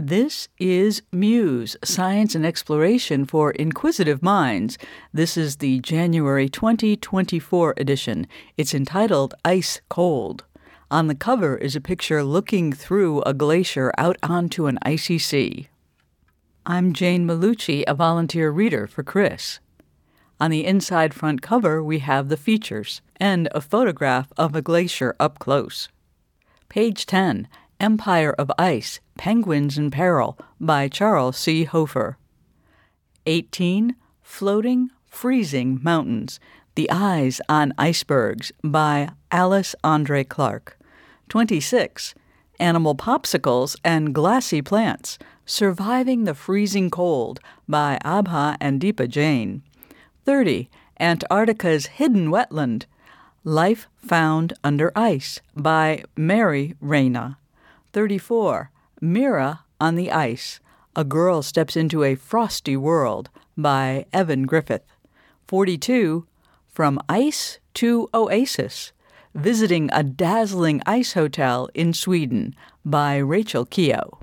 This is Muse, Science and Exploration for Inquisitive Minds. This is the January 2024 edition. It's entitled Ice Cold. On the cover is a picture looking through a glacier out onto an icy sea. I'm Jane Malucci, a volunteer reader for Chris. On the inside front cover, we have the features and a photograph of a glacier up close. Page 10, Empire of Ice, Penguins in Peril by Charles C. Hofer. 18, Floating, Freezing Mountains, The Eyes on Icebergs by Alice Andre Clark. 26, Animal Popsicles and Glassy Plants, Surviving the Freezing Cold by Abha and Deepa Jain. 30, Antarctica's Hidden Wetland, Life Found Under Ice by Mary Reyna. 34, Mira on the Ice, A Girl Steps into a Frosty World by Evan Griffith. 42, From Ice to Oasis, Visiting a Dazzling Ice Hotel in Sweden by Rachel Keogh.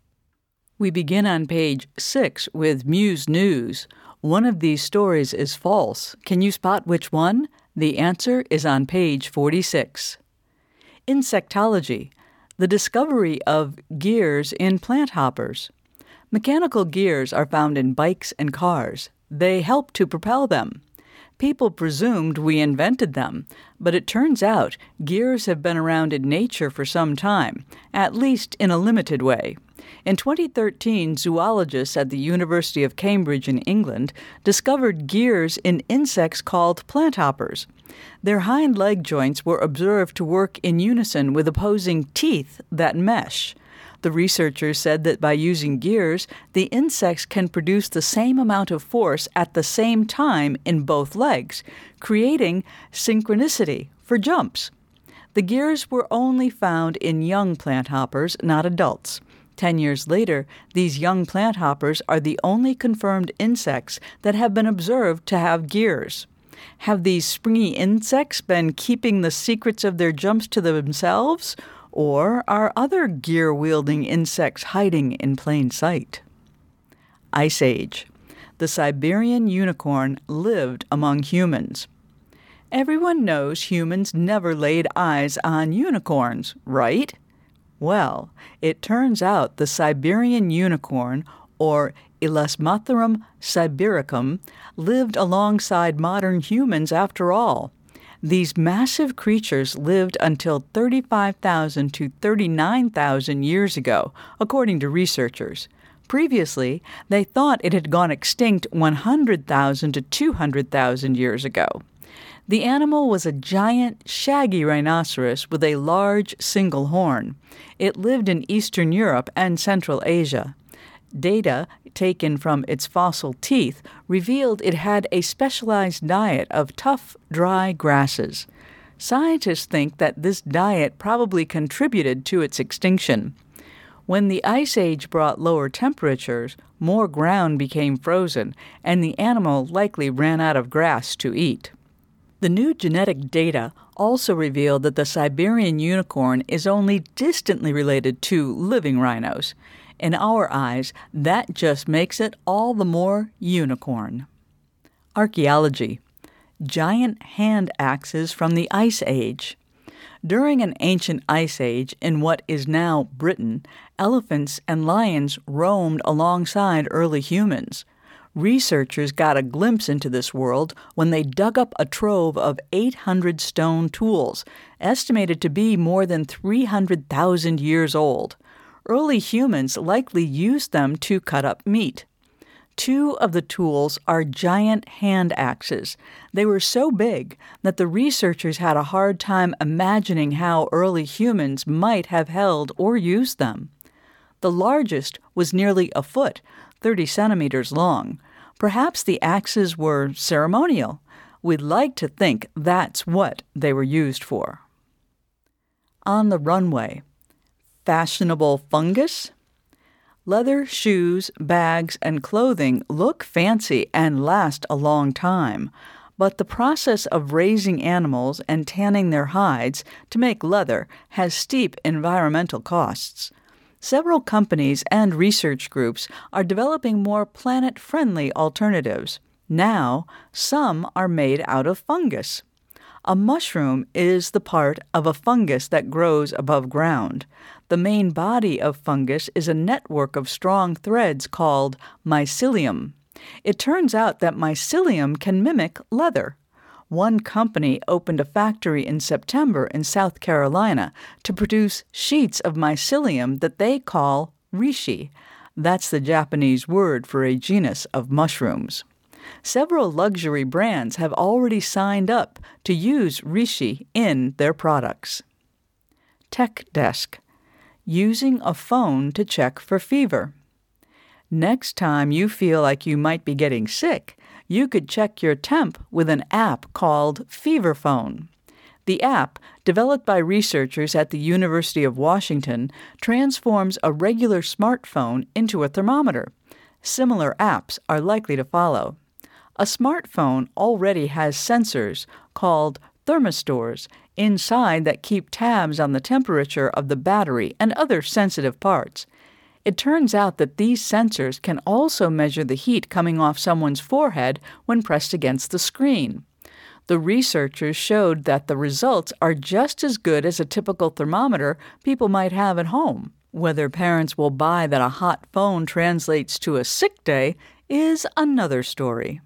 We begin on page 6 with Muse News. One of these stories is false. Can you spot which one? The answer is on page 46. Insectology. The discovery of gears in plant hoppers. Mechanical gears are found in bikes and cars. They help to propel them. People presumed we invented them, but it turns out gears have been around in nature for some time, at least in a limited way. In 2013, zoologists at the University of Cambridge in England discovered gears in insects called planthoppers. Their hind leg joints were observed to work in unison with opposing teeth that mesh. The researchers said that by using gears, the insects can produce the same amount of force at the same time in both legs, creating synchronicity for jumps. The gears were only found in young planthoppers, not adults. 10 years later, these young planthoppers are the only confirmed insects that have been observed to have gears. Have these springy insects been keeping the secrets of their jumps to themselves? Or are other gear-wielding insects hiding in plain sight? Ice Age. The Siberian unicorn lived among humans. Everyone knows humans never laid eyes on unicorns, right? Well, it turns out the Siberian unicorn, or Elasmotherum sibericum, lived alongside modern humans after all. These massive creatures lived until 35,000 to 39,000 years ago, according to researchers. Previously, they thought it had gone extinct 100,000 to 200,000 years ago. The animal was a giant, shaggy rhinoceros with a large single horn. It lived in Eastern Europe and Central Asia. Data taken from its fossil teeth revealed it had a specialized diet of tough, dry grasses. Scientists think that this diet probably contributed to its extinction. When the Ice Age brought lower temperatures, more ground became frozen, and the animal likely ran out of grass to eat. The new genetic data also revealed that the Siberian unicorn is only distantly related to living rhinos. In our eyes, that just makes it all the more unicorn. Archaeology. Giant hand axes from the Ice Age. During an ancient ice age in what is now Britain, elephants and lions roamed alongside early humans. Researchers got a glimpse into this world when they dug up a trove of 800 stone tools, estimated to be more than 300,000 years old. Early humans likely used them to cut up meat. 2 of the tools are giant hand axes. They were so big that the researchers had a hard time imagining how early humans might have held or used them. The largest was nearly a foot, 30 centimeters long. Perhaps the axes were ceremonial. We'd like to think that's what they were used for. On the runway. Fashionable fungus? Leather, shoes, bags, and clothing look fancy and last a long time, but the process of raising animals and tanning their hides to make leather has steep environmental costs. Several companies and research groups are developing more planet-friendly alternatives. Now, some are made out of fungus. A mushroom is the part of a fungus that grows above ground. The main body of fungus is a network of strong threads called mycelium. It turns out that mycelium can mimic leather. One company opened a factory in September in South Carolina to produce sheets of mycelium that they call reishi. That's the Japanese word for a genus of mushrooms. Several luxury brands have already signed up to use reishi in their products. Tech Desk. Using a phone to check for fever. Next time you feel like you might be getting sick, you could check your temp with an app called Fever Phone. The app, developed by researchers at the University of Washington, transforms a regular smartphone into a thermometer. Similar apps are likely to follow. A smartphone already has sensors called thermistors inside that keep tabs on the temperature of the battery and other sensitive parts. It turns out that these sensors can also measure the heat coming off someone's forehead when pressed against the screen. The researchers showed that the results are just as good as a typical thermometer people might have at home. Whether parents will buy that a hot phone translates to a sick day is another story.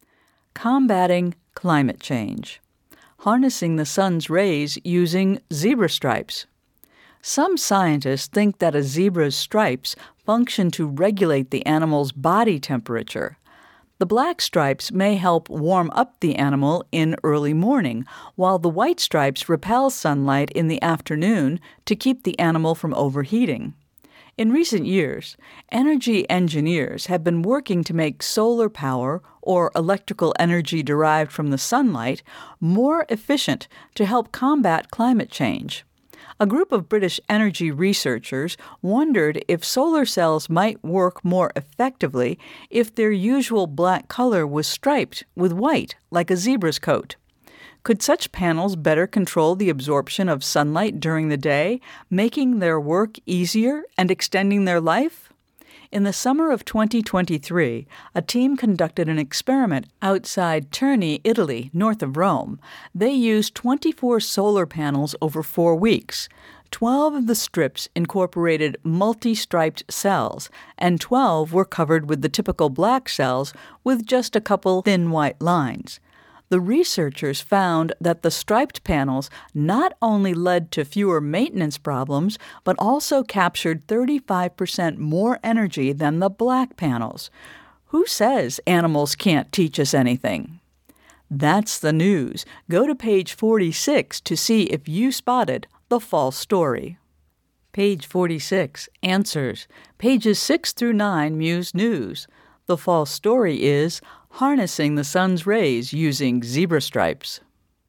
Combating climate change. Harnessing the sun's rays using zebra stripes. Some scientists think that a zebra's stripes function to regulate the animal's body temperature. The black stripes may help warm up the animal in early morning, while the white stripes repel sunlight in the afternoon to keep the animal from overheating. In recent years, energy engineers have been working to make solar power, or electrical energy derived from the sunlight, more efficient to help combat climate change. A group of British energy researchers wondered if solar cells might work more effectively if their usual black color was striped with white, like a zebra's coat. Could such panels better control the absorption of sunlight during the day, making their work easier and extending their life? In the summer of 2023, a team conducted an experiment outside Terni, Italy, north of Rome. They used 24 solar panels over 4 weeks. 12 of the strips incorporated multi-striped cells, and 12 were covered with the typical black cells with just a couple thin white lines. The researchers found that the striped panels not only led to fewer maintenance problems, but also captured 35% more energy than the black panels. Who says animals can't teach us anything? That's the news. Go to page 46 to see if you spotted the false story. Page 46, Answers. Pages 6 through 9, Muse News. The false story is Harnessing the Sun's Rays Using Zebra Stripes.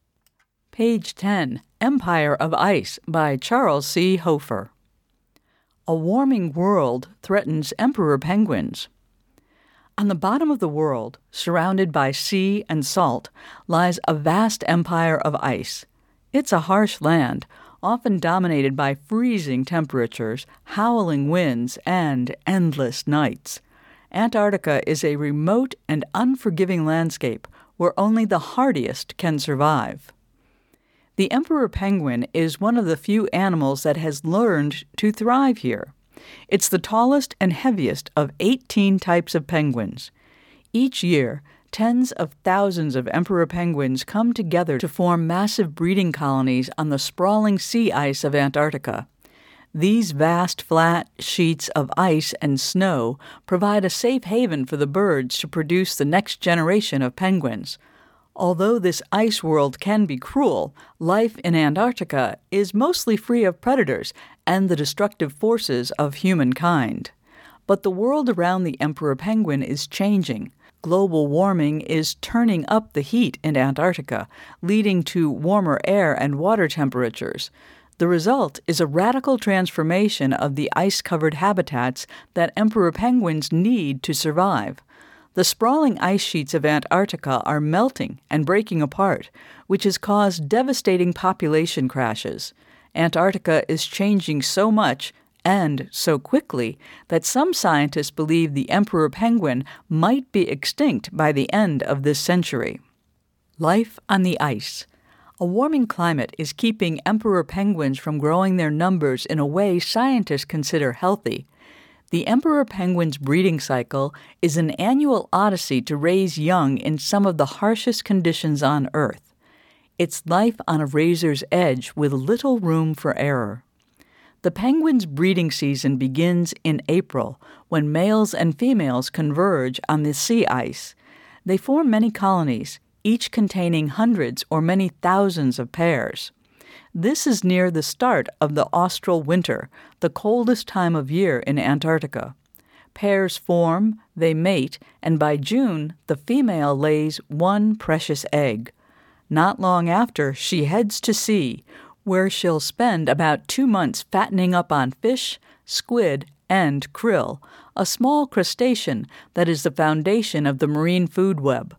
Page 10, Empire of Ice by Charles C. Hofer. A warming world threatens emperor penguins. On the bottom of the world, surrounded by sea and salt, lies a vast empire of ice. It's a harsh land, often dominated by freezing temperatures, howling winds, and endless nights. Antarctica is a remote and unforgiving landscape where only the hardiest can survive. The emperor penguin is one of the few animals that has learned to thrive here. It's the tallest and heaviest of 18 types of penguins. Each year, tens of thousands of emperor penguins come together to form massive breeding colonies on the sprawling sea ice of Antarctica. These vast, flat sheets of ice and snow provide a safe haven for the birds to produce the next generation of penguins. Although this ice world can be cruel, life in Antarctica is mostly free of predators and the destructive forces of humankind. But the world around the emperor penguin is changing. Global warming is turning up the heat in Antarctica, leading to warmer air and water temperatures. The result is a radical transformation of the ice-covered habitats that emperor penguins need to survive. The sprawling ice sheets of Antarctica are melting and breaking apart, which has caused devastating population crashes. Antarctica is changing so much, and so quickly that some scientists believe the emperor penguin might be extinct by the end of this century. Life on the ice. A warming climate is keeping emperor penguins from growing their numbers in a way scientists consider healthy. The emperor penguin's breeding cycle is an annual odyssey to raise young in some of the harshest conditions on Earth. It's life on a razor's edge with little room for error. The penguin's breeding season begins in April, when males and females converge on the sea ice. They form many colonies, each containing hundreds or many thousands of pairs. This is near the start of the austral winter, the coldest time of year in Antarctica. Pairs form, they mate, and by June, the female lays one precious egg. Not long after, she heads to sea, where she'll spend about 2 months fattening up on fish, squid, and krill, a small crustacean that is the foundation of the marine food web.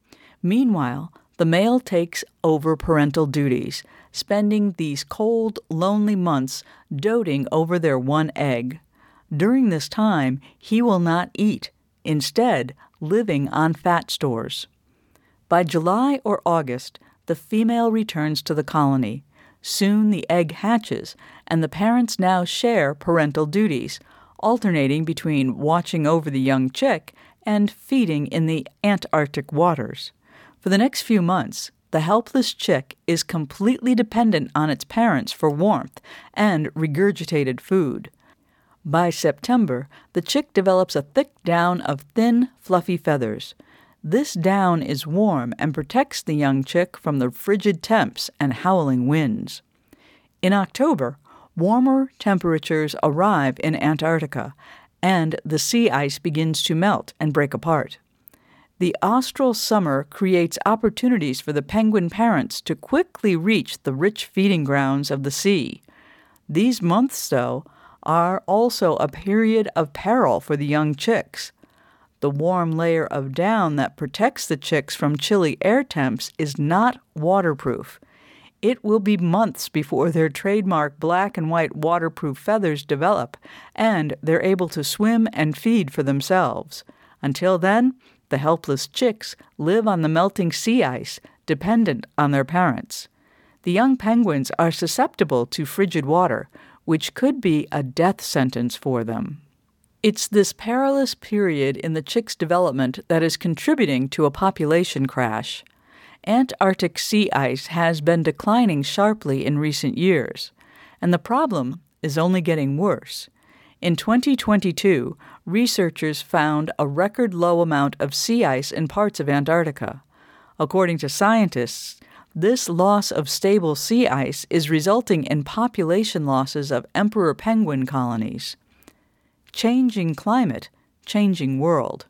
Meanwhile, the male takes over parental duties, spending these cold, lonely months doting over their one egg. During this time, he will not eat, instead living on fat stores. By July or August, the female returns to the colony. Soon the egg hatches, and the parents now share parental duties, alternating between watching over the young chick and feeding in the Antarctic waters. For the next few months, the helpless chick is completely dependent on its parents for warmth and regurgitated food. By September, the chick develops a thick down of thin, fluffy feathers. This down is warm and protects the young chick from the frigid temps and howling winds. In October, warmer temperatures arrive in Antarctica, and the sea ice begins to melt and break apart. The austral summer creates opportunities for the penguin parents to quickly reach the rich feeding grounds of the sea. These months, though, are also a period of peril for the young chicks. The warm layer of down that protects the chicks from chilly air temps is not waterproof. It will be months before their trademark black and white waterproof feathers develop, and they're able to swim and feed for themselves. Until then, the helpless chicks live on the melting sea ice, dependent on their parents. The young penguins are susceptible to frigid water, which could be a death sentence for them. It's this perilous period in the chick's development that is contributing to a population crash. Antarctic sea ice has been declining sharply in recent years, and the problem is only getting worse. In 2022, researchers found a record low amount of sea ice in parts of Antarctica. According to scientists, this loss of stable sea ice is resulting in population losses of emperor penguin colonies. Changing climate, changing world.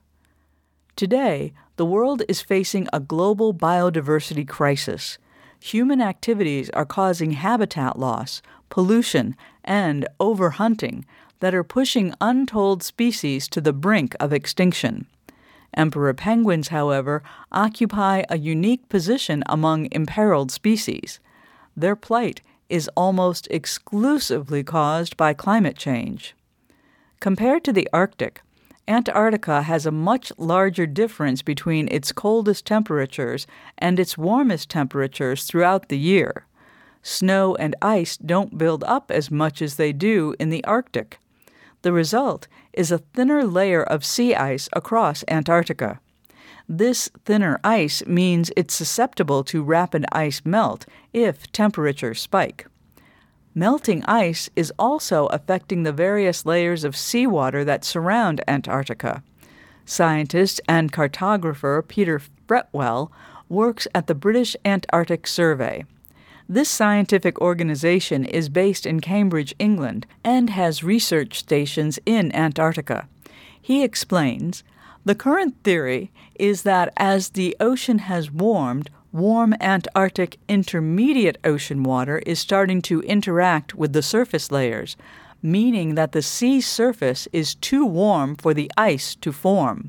Today, the world is facing a global biodiversity crisis. Human activities are causing habitat loss, pollution, and overhunting that are pushing untold species to the brink of extinction. Emperor penguins, however, occupy a unique position among imperiled species. Their plight is almost exclusively caused by climate change. Compared to the Arctic, Antarctica has a much larger difference between its coldest temperatures and its warmest temperatures throughout the year. Snow and ice don't build up as much as they do in the Arctic. The result is a thinner layer of sea ice across Antarctica. This thinner ice means it's susceptible to rapid ice melt if temperatures spike. Melting ice is also affecting the various layers of seawater that surround Antarctica. Scientist and cartographer Peter Fretwell works at the British Antarctic Survey. This scientific organization is based in Cambridge, England, and has research stations in Antarctica. He explains, "The current theory is that as the ocean has warmed, warm Antarctic intermediate ocean water is starting to interact with the surface layers, meaning that the sea surface is too warm for the ice to form.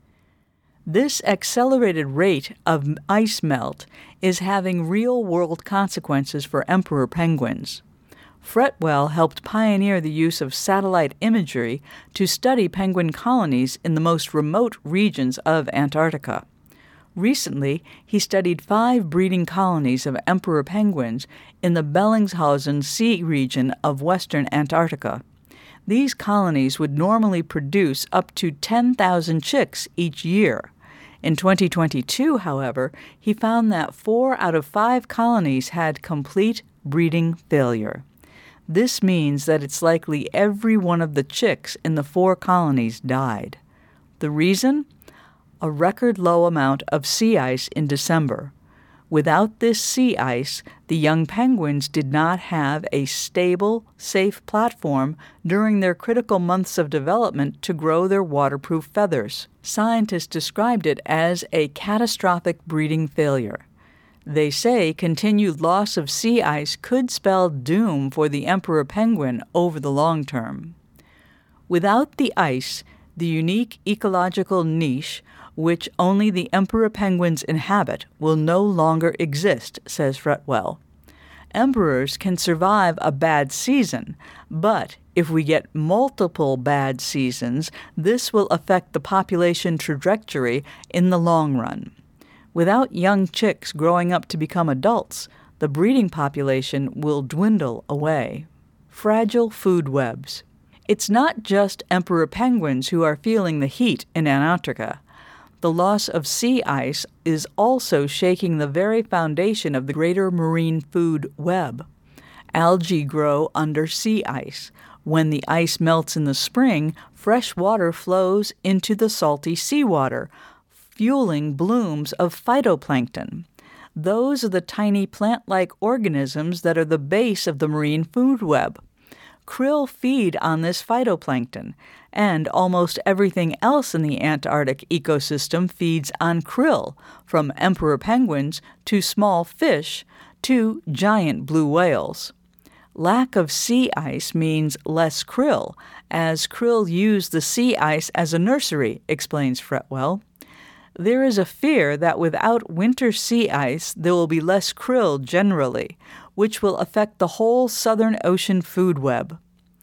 This accelerated rate of ice melt is having real-world consequences for emperor penguins. Fretwell helped pioneer the use of satellite imagery to study penguin colonies in the most remote regions of Antarctica. Recently, he studied 5 breeding colonies of emperor penguins in the Bellingshausen Sea region of western Antarctica. These colonies would normally produce up to 10,000 chicks each year. In 2022, however, he found that 4 out of 5 colonies had complete breeding failure. This means that it's likely every one of the chicks in the 4 colonies died. The reason? A record low amount of sea ice in December. Without this sea ice, the young penguins did not have a stable, safe platform during their critical months of development to grow their waterproof feathers. Scientists described it as a catastrophic breeding failure. They say continued loss of sea ice could spell doom for the emperor penguin over the long term. Without the ice, the unique ecological niche which only the emperor penguins inhabit will no longer exist, says Fretwell. Emperors can survive a bad season, but if we get multiple bad seasons, this will affect the population trajectory in the long run. Without young chicks growing up to become adults, the breeding population will dwindle away. Fragile food webs. It's not just emperor penguins who are feeling the heat in Antarctica. The loss of sea ice is also shaking the very foundation of the greater marine food web. Algae grow under sea ice. When the ice melts in the spring, fresh water flows into the salty seawater, fueling blooms of phytoplankton. Those are the tiny plant-like organisms that are the base of the marine food web. Krill feed on this phytoplankton, and almost everything else in the Antarctic ecosystem feeds on krill, from emperor penguins to small fish to giant blue whales. Lack of sea ice means less krill, as krill use the sea ice as a nursery, explains Fretwell. There is a fear that without winter sea ice, there will be less krill generally, which will affect the whole Southern Ocean food web.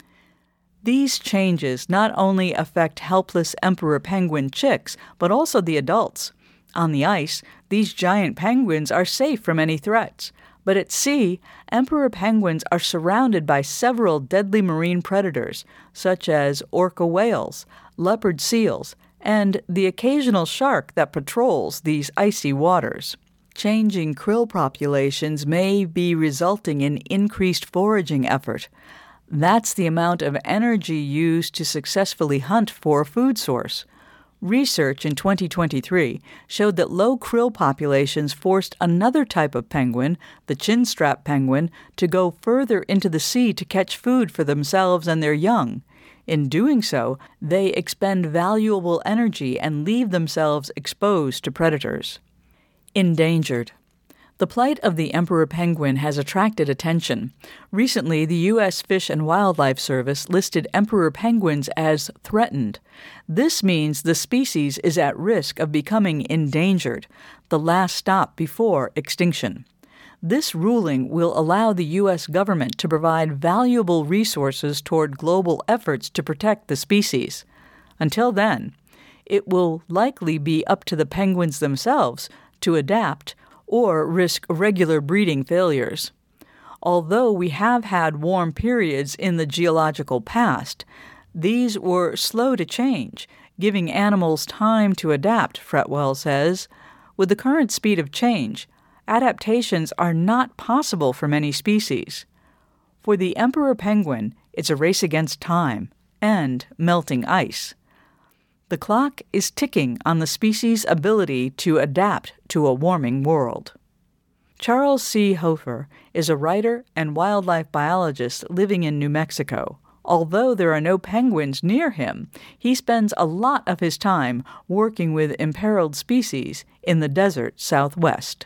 These changes not only affect helpless emperor penguin chicks, but also the adults. On the ice, these giant penguins are safe from any threats. But at sea, emperor penguins are surrounded by several deadly marine predators, such as orca whales, leopard seals, and the occasional shark that patrols these icy waters. Changing krill populations may be resulting in increased foraging effort. That's the amount of energy used to successfully hunt for a food source. Research in 2023 showed that low krill populations forced another type of penguin, the chinstrap penguin, to go further into the sea to catch food for themselves and their young. In doing so, they expend valuable energy and leave themselves exposed to predators. Endangered. The plight of the emperor penguin has attracted attention. Recently, the U.S. Fish and Wildlife Service listed emperor penguins as threatened. This means the species is at risk of becoming endangered, the last stop before extinction. This ruling will allow the U.S. government to provide valuable resources toward global efforts to protect the species. Until then, it will likely be up to the penguins themselves to adapt or risk regular breeding failures. Although we have had warm periods in the geological past, these were slow to change, giving animals time to adapt, Fretwell says. With the current speed of change, adaptations are not possible for many species. For the emperor penguin, it's a race against time and melting ice. The clock is ticking on the species' ability to adapt to a warming world. Charles C. Hofer is a writer and wildlife biologist living in New Mexico. Although there are no penguins near him, he spends a lot of his time working with imperiled species in the desert Southwest.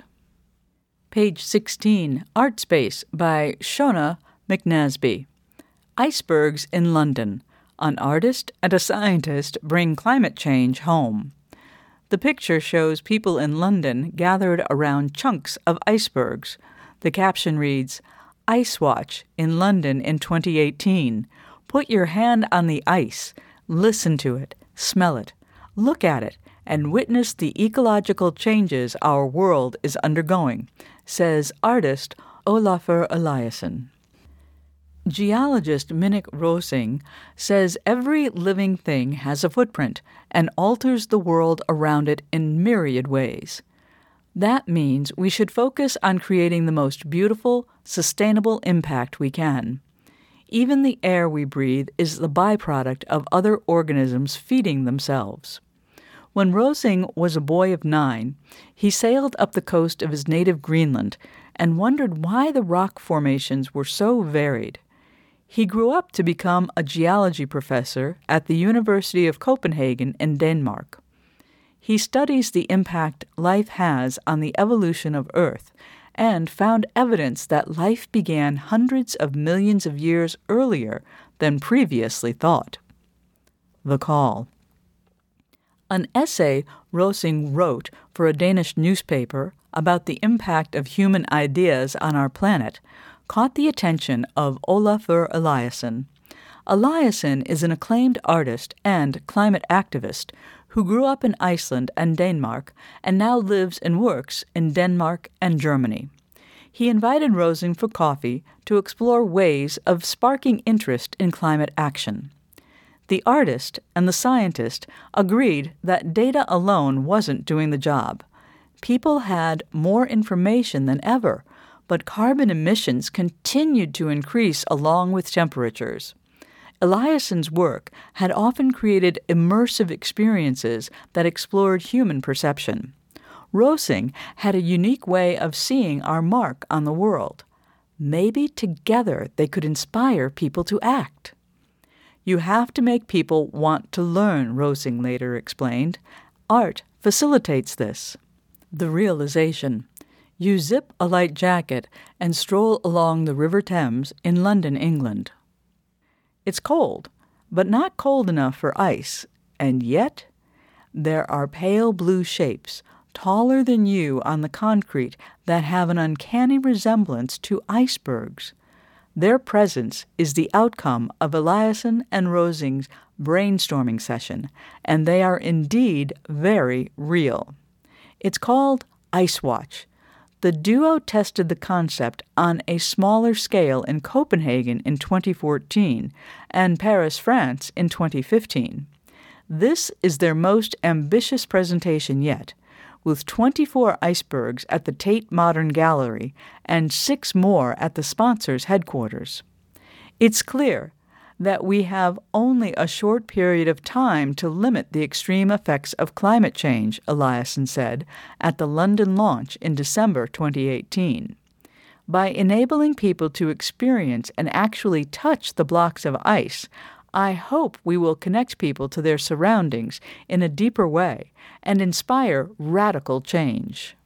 Page 16, Art Space by Shona McNasby. Icebergs in London. An artist and a scientist bring climate change home. The picture shows people in London gathered around chunks of icebergs. The caption reads, Ice Watch in London in 2018. Put your hand on the ice, listen to it, smell it, look at it, and witness the ecological changes our world is undergoing, says artist Olafur Eliasson. Geologist Minik Rosing says every living thing has a footprint and alters the world around it in myriad ways. That means we should focus on creating the most beautiful, sustainable impact we can. Even the air we breathe is the byproduct of other organisms feeding themselves. When Rosing was a boy of 9, he sailed up the coast of his native Greenland and wondered why the rock formations were so varied. He grew up to become a geology professor at the University of Copenhagen in Denmark. He studies the impact life has on the evolution of Earth and found evidence that life began hundreds of millions of years earlier than previously thought. The Call. An essay Rosing wrote for a Danish newspaper about the impact of human ideas on our planet caught the attention of Olafur Eliasson. Eliasson is an acclaimed artist and climate activist who grew up in Iceland and Denmark and now lives and works in Denmark and Germany. He invited Rosing for coffee to explore ways of sparking interest in climate action. The artist and the scientist agreed that data alone wasn't doing the job. People had more information than ever, but carbon emissions continued to increase along with temperatures. Eliasson's work had often created immersive experiences that explored human perception. Rosing had a unique way of seeing our mark on the world. Maybe together they could inspire people to act. You have to make people want to learn, Rosing later explained. Art facilitates this. The realization. You zip a light jacket and stroll along the River Thames in London, England. It's cold, but not cold enough for ice, and yet there are pale blue shapes, taller than you on the concrete, that have an uncanny resemblance to icebergs. Their presence is the outcome of Eliasson and Rosing's brainstorming session, and they are indeed very real. It's called Ice Watch. The duo tested the concept on a smaller scale in Copenhagen in 2014 and Paris, France in 2015. This is their most ambitious presentation yet, with 24 icebergs at the Tate Modern Gallery and 6 more at the sponsor's headquarters. It's clear that we have only a short period of time to limit the extreme effects of climate change, Eliasson said at the London launch in December 2018. By enabling people to experience and actually touch the blocks of ice, I hope we will connect people to their surroundings in a deeper way and inspire radical change.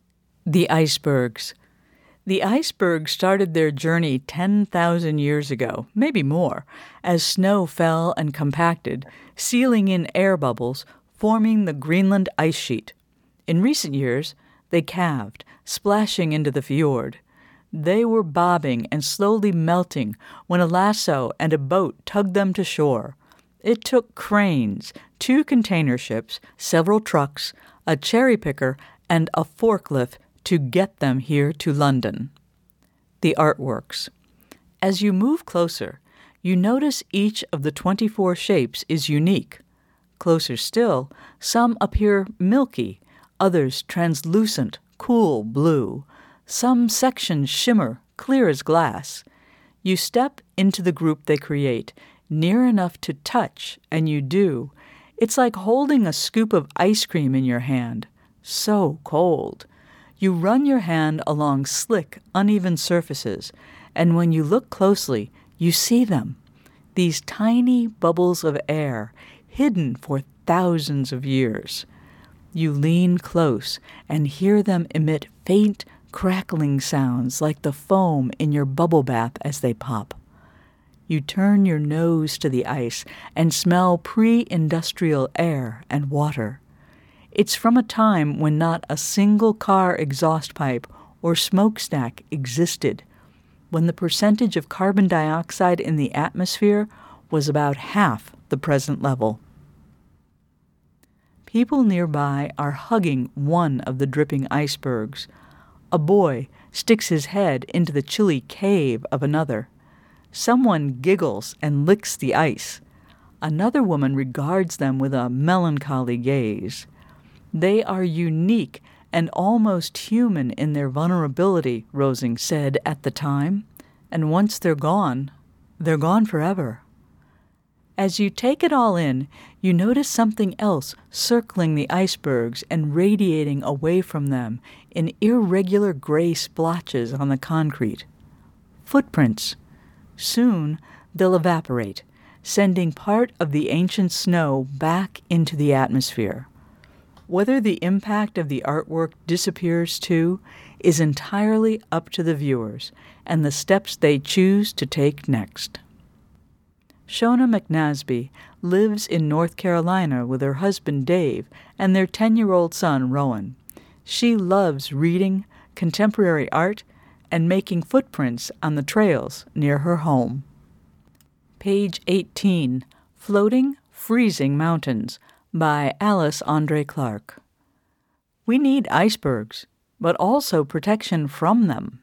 The icebergs. The icebergs started their journey 10,000 years ago, maybe more, as snow fell and compacted, sealing in air bubbles, forming the Greenland ice sheet. In recent years, they calved, splashing into the fjord. They were bobbing and slowly melting when a lasso and a boat tugged them to shore. It took cranes, 2 container ships, several trucks, a cherry picker, and a forklift to get them here to London. The artworks. As you move closer, you notice each of the 24 shapes is unique. Closer still, some appear milky, others translucent, cool blue. Some sections shimmer, clear as glass. You step into the group they create, near enough to touch, and you do. It's like holding a scoop of ice cream in your hand. So cold. You run your hand along slick, uneven surfaces, and when you look closely, you see them. These tiny bubbles of air, hidden for thousands of years. You lean close and hear them emit faint, crackling sounds like the foam in your bubble bath as they pop. You turn your nose to the ice and smell pre-industrial air and water. It's from a time when not a single car exhaust pipe or smokestack existed. when the percentage of carbon dioxide in the atmosphere was about half the present level. People nearby are hugging one of the dripping icebergs. A boy sticks his head into the chilly cave of another. Someone giggles and licks the ice. Another woman regards them with a melancholy gaze. They are unique and almost human in their vulnerability, Rosing said at the time, and once they're gone forever. As you take it all in, you notice something else circling the icebergs and radiating away from them in irregular gray splotches on the concrete. Footprints. Soon they'll evaporate, sending part of the ancient snow back into the atmosphere. Whether the impact of the artwork disappears too is entirely up to the viewers and the steps they choose to take next. Shona McNasby lives in North Carolina with her husband Dave and their 10-year-old son Rowan. She loves reading, contemporary art, and making footprints on the trails near her home. Page 18, Floating, Freezing Mountains, by Alice Andre Clark. We need icebergs, but also protection from them.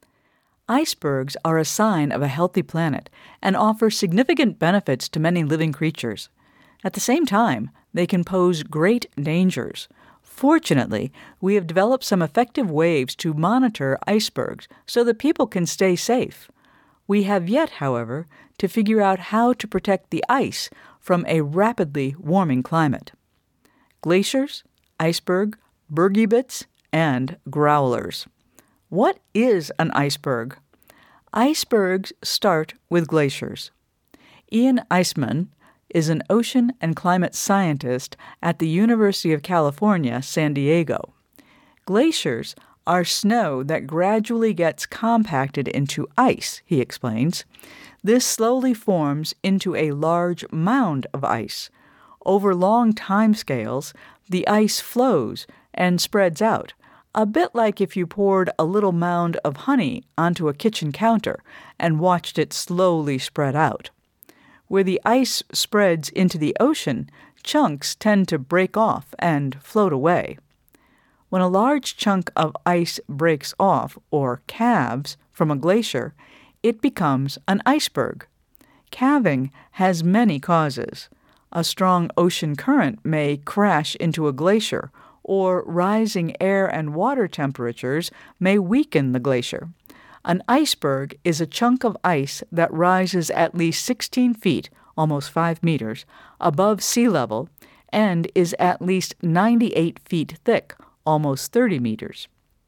Icebergs are a sign of a healthy planet and offer significant benefits to many living creatures. At the same time, they can pose great dangers. Fortunately, we have developed some effective ways to monitor icebergs so that people can stay safe. We have yet, however, to figure out how to protect the ice from a rapidly warming climate. Glaciers, iceberg, bergy bits, and growlers. What is an iceberg? Icebergs start with glaciers. Ian Eisman is an ocean and climate scientist at the University of California, San Diego. Glaciers are snow that gradually gets compacted into ice, he explains. This slowly forms into a large mound of ice. Over long time scales, the ice flows and spreads out, a bit like if you poured a little mound of honey onto a kitchen counter and watched it slowly spread out. Where the ice spreads into the ocean, chunks tend to break off and float away. When a large chunk of ice breaks off, or calves, from a glacier, it becomes an iceberg. Calving has many causes. A strong ocean current may crash into a glacier, or rising air and water temperatures may weaken the glacier. An iceberg is a chunk of ice that rises at least 16 feet, almost 5 meters, above sea level, and is at least 98 feet thick, almost 30 meters.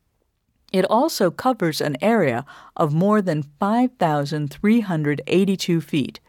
It also covers an area of more than 5,382 feet,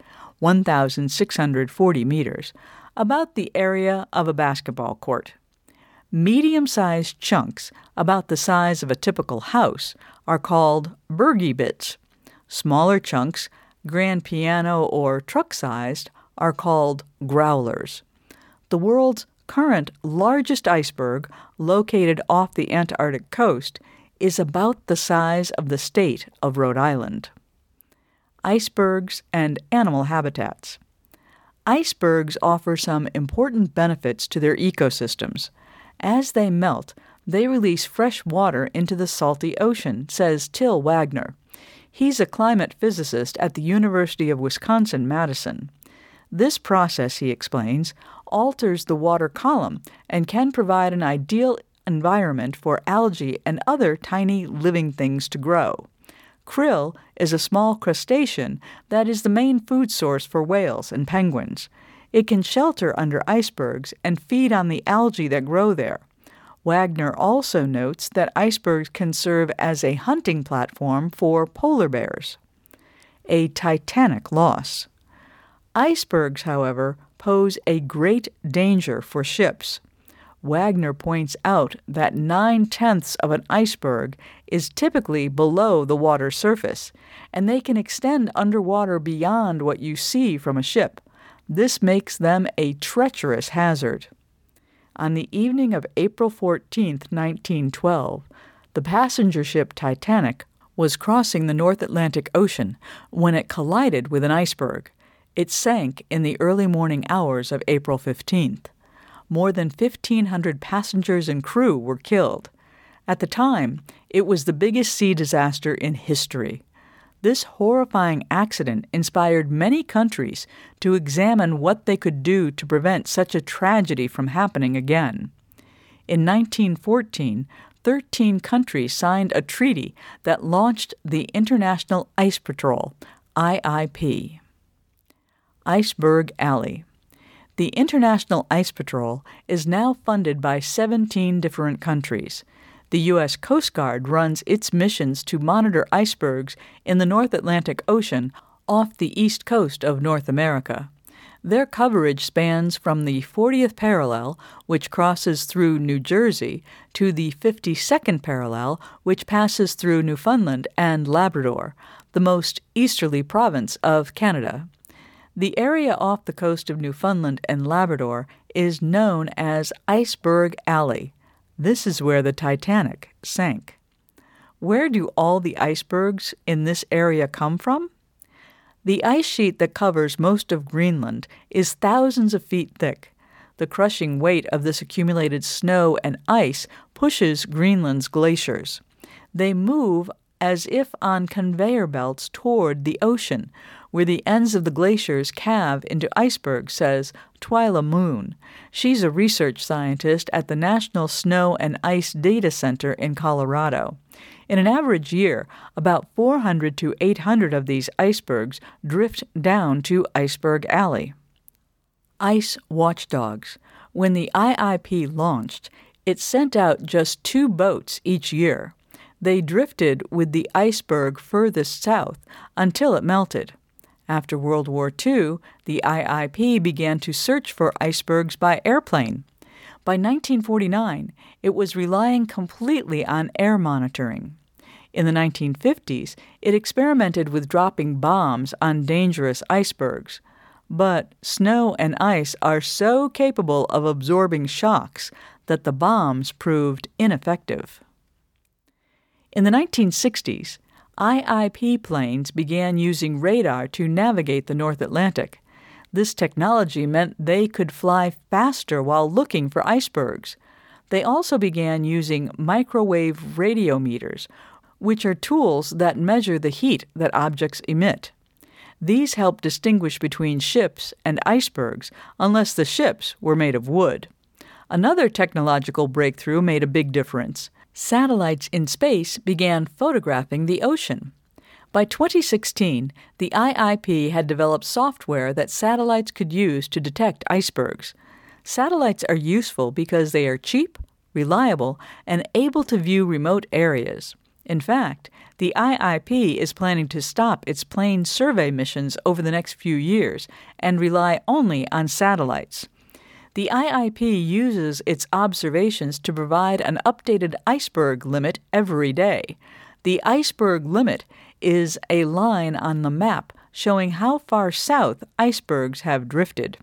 1,640 meters, about the area of a basketball court. Medium-sized chunks, about the size of a typical house, are called bergy bits. Smaller chunks, grand piano or truck-sized, are called growlers. The world's current largest iceberg, located off the Antarctic coast, is about the size of the state of Rhode Island. Icebergs and animal habitats. Icebergs offer some important benefits to their ecosystems. As they melt, they release fresh water into the salty ocean, says Till Wagner. He's a climate physicist at the University of Wisconsin-Madison. This process, he explains, alters the water column and can provide an ideal environment for algae and other tiny living things to grow. Krill is a small crustacean that is the main food source for whales and penguins. It can shelter under icebergs and feed on the algae that grow there. Wagner also notes that icebergs can serve as a hunting platform for polar bears. A titanic loss. Icebergs, however, pose a great danger for ships. Wagner points out that 9/10 of an iceberg is typically below the water's surface, and they can extend underwater beyond what you see from a ship. This makes them a treacherous hazard. On the evening of April 14, 1912, the passenger ship Titanic was crossing the North Atlantic Ocean when it collided with an iceberg. It sank in the early morning hours of April 15th. More than 1,500 passengers and crew were killed. At the time, it was the biggest sea disaster in history. This horrifying accident inspired many countries to examine what they could do to prevent such a tragedy from happening again. In 1914, 13 countries signed a treaty that launched the International Ice Patrol, IIP. Iceberg Alley. The International Ice Patrol is now funded by 17 different countries. The U.S. Coast Guard runs its missions to monitor icebergs in the North Atlantic Ocean off the east coast of North America. Their coverage spans from the 40th parallel, which crosses through New Jersey, to the 52nd parallel, which passes through Newfoundland and Labrador, the most easterly province of Canada. The area off the coast of Newfoundland and Labrador is known as Iceberg Alley. This is where the Titanic sank. Where do all the icebergs in this area come from? The ice sheet that covers most of Greenland is thousands of feet thick. The crushing weight of this accumulated snow and ice pushes Greenland's glaciers. They move as if on conveyor belts toward the ocean, where the ends of the glaciers calve into icebergs, says Twyla Moon. She's a research scientist at the National Snow and Ice Data Center in Colorado. In an average year, about 400 to 800 of these icebergs drift down to Iceberg Alley. Ice watchdogs. When the IIP launched, it sent out just 2 boats each year. They drifted with the iceberg furthest south until it melted. After World War II, the IIP began to search for icebergs by airplane. By 1949, it was relying completely on air monitoring. In the 1950s, it experimented with dropping bombs on dangerous icebergs. But snow and ice are so capable of absorbing shocks that the bombs proved ineffective. In the 1960s, IIP planes began using radar to navigate the North Atlantic. This technology meant they could fly faster while looking for icebergs. They also began using microwave radiometers, which are tools that measure the heat that objects emit. These help distinguish between ships and icebergs, unless the ships were made of wood. Another technological breakthrough made a big difference. Satellites in space began photographing the ocean. By 2016, the IIP had developed software that satellites could use to detect icebergs. Satellites are useful because they are cheap, reliable, and able to view remote areas. In fact, the IIP is planning to stop its plane survey missions over the next few years and rely only on satellites. The IIP uses its observations to provide an updated iceberg limit every day. The iceberg limit is a line on the map showing how far south icebergs have drifted.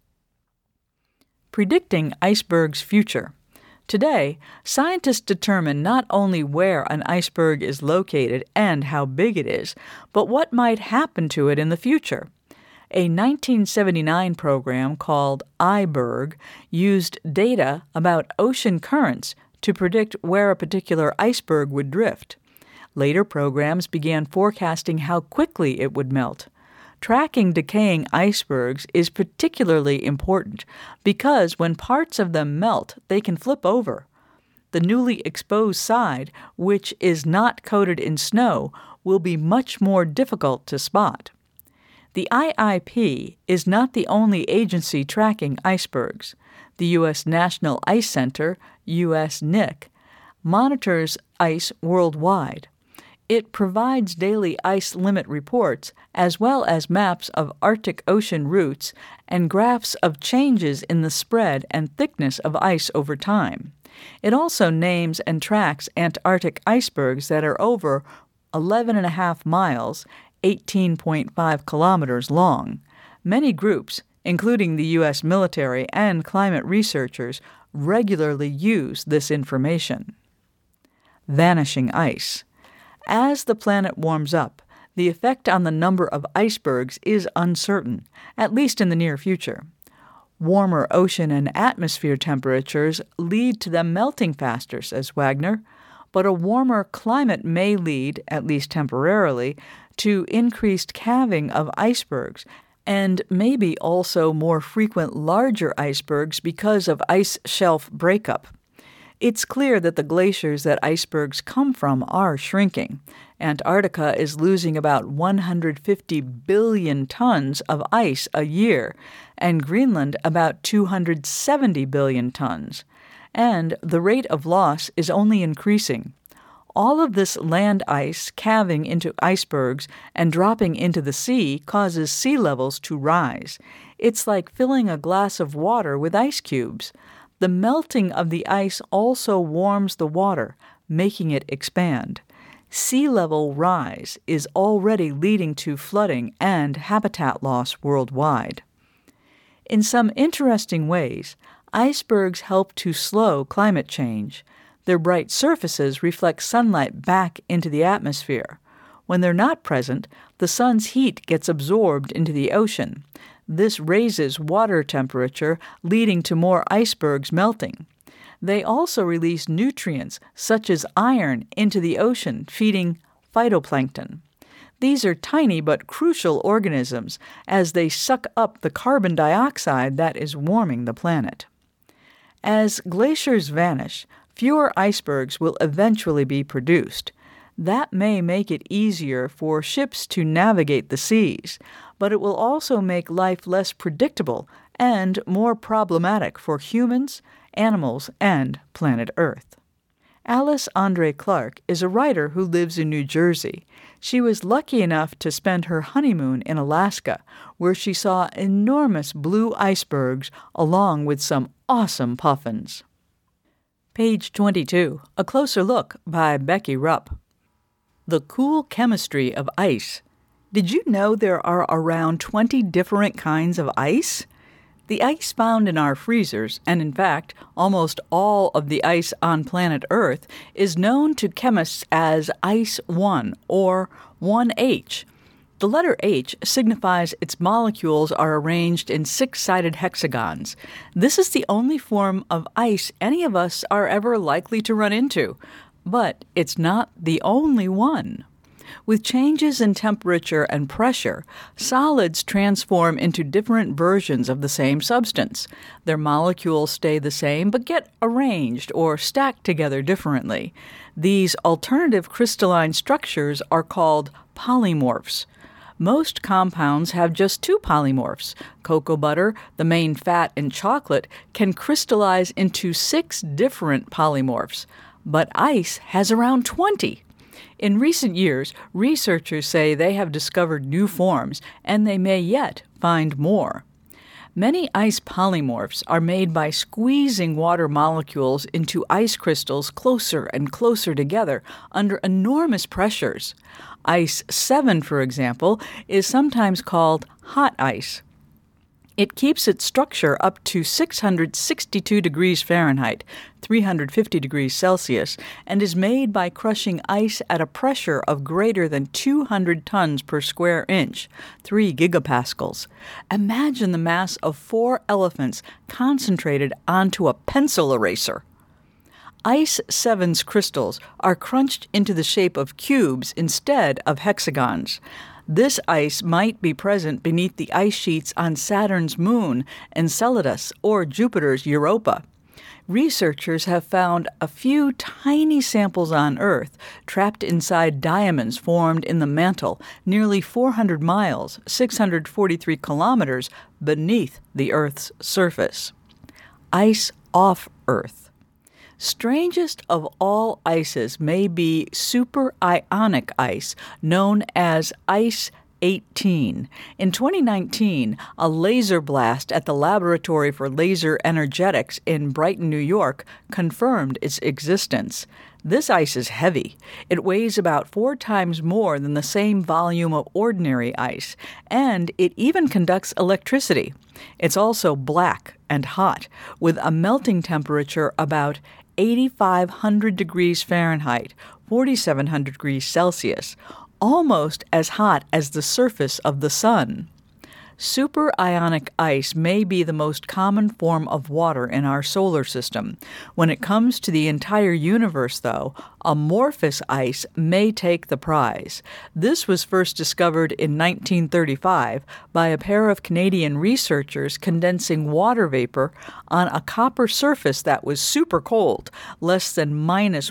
Predicting icebergs' future. Today, scientists determine not only where an iceberg is located and how big it is, but what might happen to it in the future. A 1979 program called iBerg used data about ocean currents to predict where a particular iceberg would drift. Later programs began forecasting how quickly it would melt. Tracking decaying icebergs is particularly important because when parts of them melt, they can flip over. The newly exposed side, which is not coated in snow, will be much more difficult to spot. The IIP is not the only agency tracking icebergs. The U.S. National Ice Center, USNIC, monitors ice worldwide. It provides daily ice limit reports as well as maps of Arctic Ocean routes and graphs of changes in the spread and thickness of ice over time. It also names and tracks Antarctic icebergs that are over 11.5 miles, 18.5 kilometers long. Many groups, including the U.S. military and climate researchers, regularly use this information. Vanishing ice. As the planet warms up, the effect on the number of icebergs is uncertain, at least in the near future. Warmer ocean and atmosphere temperatures lead to them melting faster, says Wagner, but a warmer climate may lead, at least temporarily, to increased calving of icebergs, and maybe also more frequent larger icebergs because of ice shelf breakup. It's clear that the glaciers that icebergs come from are shrinking. Antarctica is losing about 150 billion tons of ice a year, and Greenland about 270 billion tons. And the rate of loss is only increasing. All of this land ice calving into icebergs and dropping into the sea causes sea levels to rise. It's like filling a glass of water with ice cubes. The melting of the ice also warms the water, making it expand. Sea level rise is already leading to flooding and habitat loss worldwide. In some interesting ways, icebergs help to slow climate change. Their bright surfaces reflect sunlight back into the atmosphere. When they're not present, the sun's heat gets absorbed into the ocean. This raises water temperature, leading to more icebergs melting. They also release nutrients, such as iron, into the ocean, feeding phytoplankton. These are tiny but crucial organisms, as they suck up the carbon dioxide that is warming the planet. As glaciers vanish, fewer icebergs will eventually be produced. That may make it easier for ships to navigate the seas, but it will also make life less predictable and more problematic for humans, animals, and planet Earth. Alice Andre Clark is a writer who lives in New Jersey. She was lucky enough to spend her honeymoon in Alaska, where she saw enormous blue icebergs along with some awesome puffins. Page 22, A Closer Look by Becky Rupp. The cool chemistry of ice. Did you know there are around 20 different kinds of ice? The ice found in our freezers, and in fact, almost all of the ice on planet Earth, is known to chemists as Ice 1 or 1H. The letter H signifies its molecules are arranged in six-sided hexagons. This is the only form of ice any of us are ever likely to run into, but it's not the only one. With changes in temperature and pressure, solids transform into different versions of the same substance. Their molecules stay the same but get arranged or stacked together differently. These alternative crystalline structures are called polymorphs. Most compounds have just two polymorphs. Cocoa butter, the main fat in chocolate, can crystallize into 6 different polymorphs, but ice has around 20. In recent years, researchers say they have discovered new forms, and they may yet find more. Many ice polymorphs are made by squeezing water molecules into ice crystals closer and closer together under enormous pressures. Ice 7, for example, is sometimes called hot ice. It keeps its structure up to 662 degrees Fahrenheit, 350 degrees Celsius, and is made by crushing ice at a pressure of greater than 200 tons per square inch, 3 gigapascals. Imagine the mass of 4 elephants concentrated onto a pencil eraser. Ice 7's crystals are crunched into the shape of cubes instead of hexagons. This ice might be present beneath the ice sheets on Saturn's moon, Enceladus, or Jupiter's Europa. Researchers have found a few tiny samples on Earth trapped inside diamonds formed in the mantle nearly 400 miles, 643 kilometers beneath the Earth's surface. Ice off Earth. Strangest of all ices may be superionic ice, known as Ice 18. In 2019, a laser blast at the Laboratory for Laser Energetics in Brighton, New York, confirmed its existence. This ice is heavy. It weighs about 4 times more than the same volume of ordinary ice, and it even conducts electricity. It's also black and hot, with a melting temperature about 8,500 degrees Fahrenheit, 4,700 degrees Celsius, almost as hot as the surface of the sun. Superionic ice may be the most common form of water in our solar system. When it comes to the entire universe, though, amorphous ice may take the prize. This was first discovered in 1935 by a pair of Canadian researchers condensing water vapor on a copper surface that was super cold, less than minus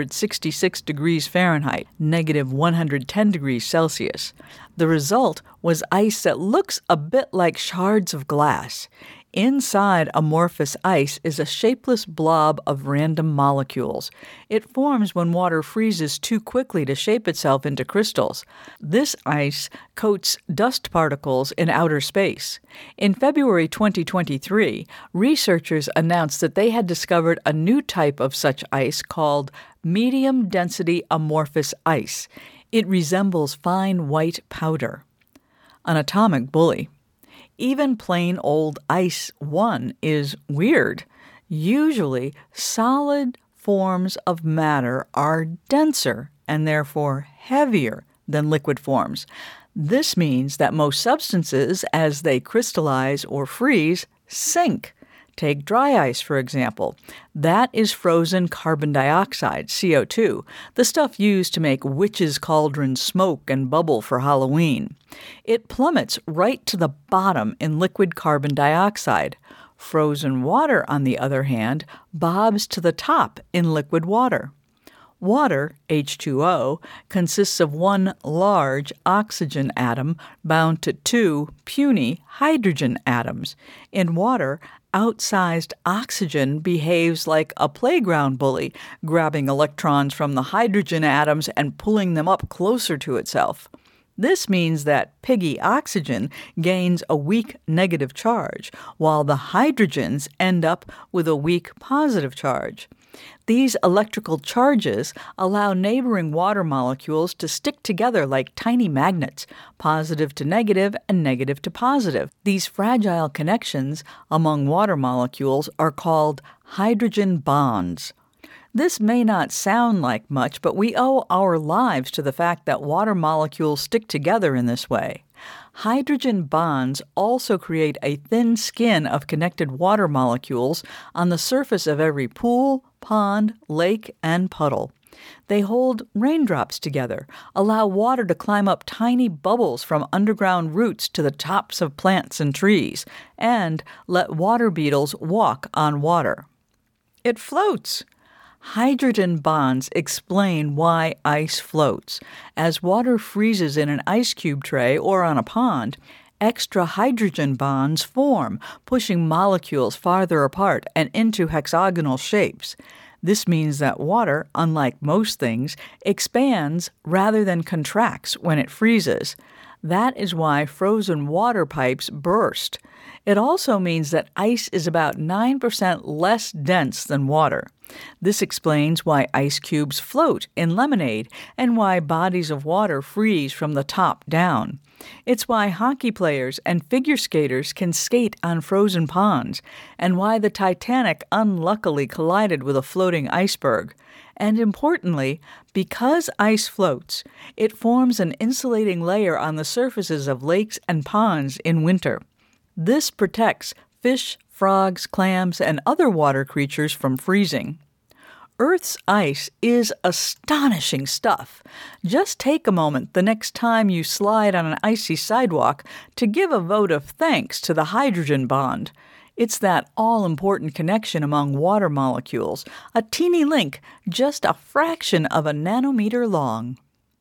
166 degrees Fahrenheit, negative 110 degrees Celsius. The result was ice that looks a bit like shards of glass. Inside amorphous ice is a shapeless blob of random molecules. It forms when water freezes too quickly to shape itself into crystals. This ice coats dust particles in outer space. In February 2023, researchers announced that they had discovered a new type of such ice called medium-density amorphous ice. It resembles fine white powder. An atomic bully. Even plain old ice 1 is weird. Usually, solid forms of matter are denser and therefore heavier than liquid forms. This means that most substances, as they crystallize or freeze, sink. Take dry ice, for example. That is frozen carbon dioxide, CO2, the stuff used to make witches' cauldrons smoke and bubble for Halloween. It plummets right to the bottom in liquid carbon dioxide. Frozen water, on the other hand, bobs to the top in liquid water. Water, H2O, consists of one large oxygen atom bound to two puny hydrogen atoms. In water, outsized oxygen behaves like a playground bully, grabbing electrons from the hydrogen atoms and pulling them up closer to itself. This means that piggy oxygen gains a weak negative charge, while the hydrogens end up with a weak positive charge. These electrical charges allow neighboring water molecules to stick together like tiny magnets, positive to negative and negative to positive. These fragile connections among water molecules are called hydrogen bonds. This may not sound like much, but we owe our lives to the fact that water molecules stick together in this way. Hydrogen bonds also create a thin skin of connected water molecules on the surface of every pool, pond, lake, and puddle. They hold raindrops together, allow water to climb up tiny bubbles from underground roots to the tops of plants and trees, and let water beetles walk on water. It floats. Hydrogen bonds explain why ice floats. As water freezes in an ice cube tray or on a pond, extra hydrogen bonds form, pushing molecules farther apart and into hexagonal shapes. This means that water, unlike most things, expands rather than contracts when it freezes. That is why frozen water pipes burst. It also means that ice is about 9% less dense than water. This explains why ice cubes float in lemonade and why bodies of water freeze from the top down. It's why hockey players and figure skaters can skate on frozen ponds, and why the Titanic unluckily collided with a floating iceberg. And importantly, because ice floats, it forms an insulating layer on the surfaces of lakes and ponds in winter. This protects fish, frogs, clams, and other water creatures from freezing. Earth's ice is astonishing stuff. Just take a moment the next time you slide on an icy sidewalk to give a vote of thanks to the hydrogen bond. It's that all-important connection among water molecules, a teeny link just a fraction of a nanometer long.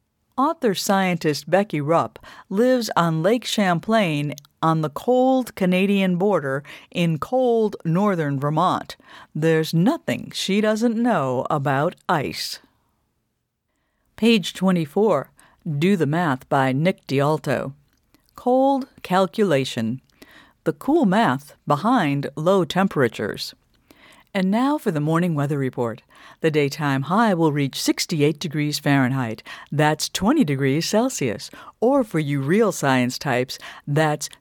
Author-scientist Becky Rupp lives on Lake Champlain on the cold Canadian border in cold northern Vermont. There's nothing she doesn't know about ice. Page 24. Do the Math by Nick D'Alto. Cold calculation. The cool math behind low temperatures. And now for the morning weather report. The daytime high will reach 68 degrees Fahrenheit. That's 20 degrees Celsius. Or for you real science types, that's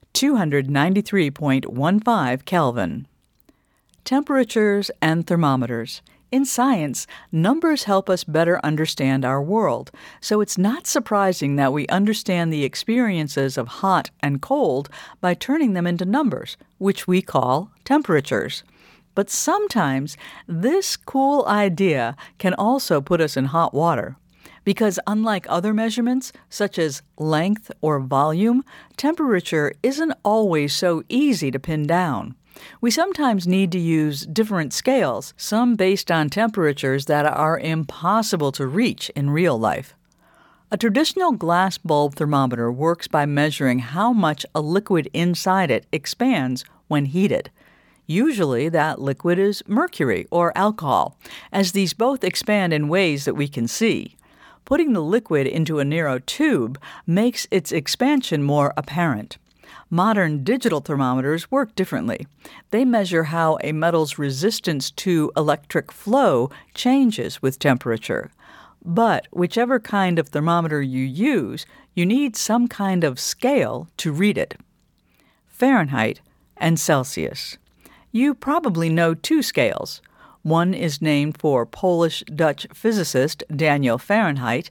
293.15 Kelvin. Temperatures and thermometers. In science, numbers help us better understand our world, so it's not surprising that we understand the experiences of hot and cold by turning them into numbers, which we call temperatures. But sometimes this cool idea can also put us in hot water. Because unlike other measurements, such as length or volume, temperature isn't always so easy to pin down. We sometimes need to use different scales, some based on temperatures that are impossible to reach in real life. A traditional glass bulb thermometer works by measuring how much a liquid inside it expands when heated. Usually that liquid is mercury or alcohol, as these both expand in ways that we can see. Putting the liquid into a narrow tube makes its expansion more apparent. Modern digital thermometers work differently. They measure how a metal's resistance to electric flow changes with temperature. But whichever kind of thermometer you use, you need some kind of scale to read it. Fahrenheit and Celsius. You probably know two scales. One is named for Polish-Dutch physicist Daniel Fahrenheit,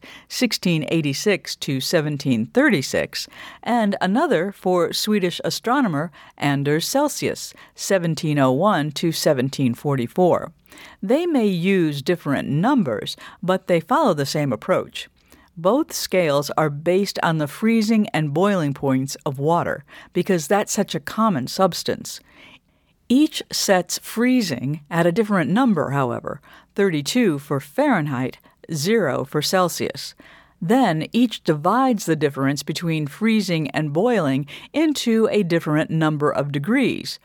1686 to 1736, and another for Swedish astronomer Anders Celsius, 1701 to 1744. They may use different numbers, but they follow the same approach. Both scales are based on the freezing and boiling points of water, because that's such a common substance. Each sets freezing at a different number, however, 32 for Fahrenheit, 0 for Celsius. Then each divides the difference between freezing and boiling into a different number of degrees,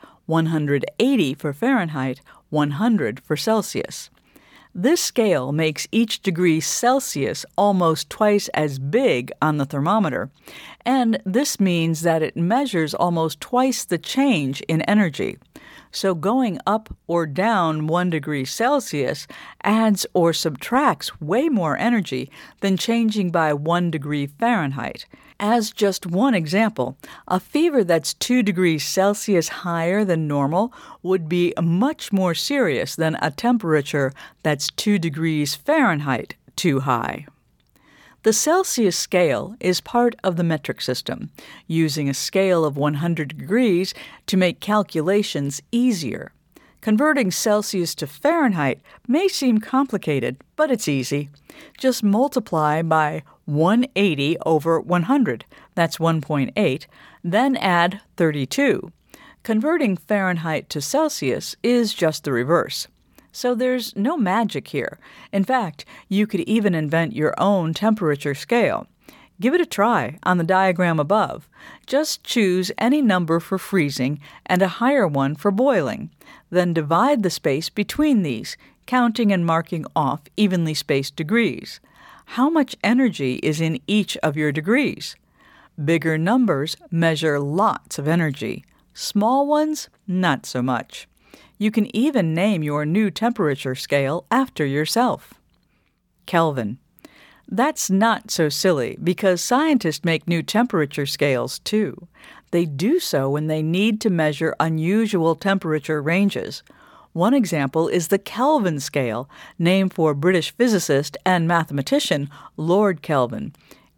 180 for Fahrenheit, 100 for Celsius. This scale makes each degree Celsius almost twice as big on the thermometer, and this means that it measures almost twice the change in energy. So going up or down 1 degree Celsius adds or subtracts way more energy than changing by 1 degree Fahrenheit. As just one example, a fever that's 2 degrees Celsius higher than normal would be much more serious than a temperature that's 2 degrees Fahrenheit too high. The Celsius scale is part of the metric system, using a scale of 100 degrees to make calculations easier. Converting Celsius to Fahrenheit may seem complicated, but it's easy. Just multiply by 180 over 100, that's 1.8, then add 32. Converting Fahrenheit to Celsius is just the reverse. So there's no magic here. In fact, you could even invent your own temperature scale. Give it a try on the diagram above. Just choose any number for freezing and a higher one for boiling. Then divide the space between these, counting and marking off evenly spaced degrees. How much energy is in each of your degrees? Bigger numbers measure lots of energy. Small ones, not so much. You can even name your new temperature scale after yourself. Kelvin. That's not so silly because scientists make new temperature scales too. They do so when they need to measure unusual temperature ranges. One example is the Kelvin scale, named for British physicist and mathematician Lord Kelvin,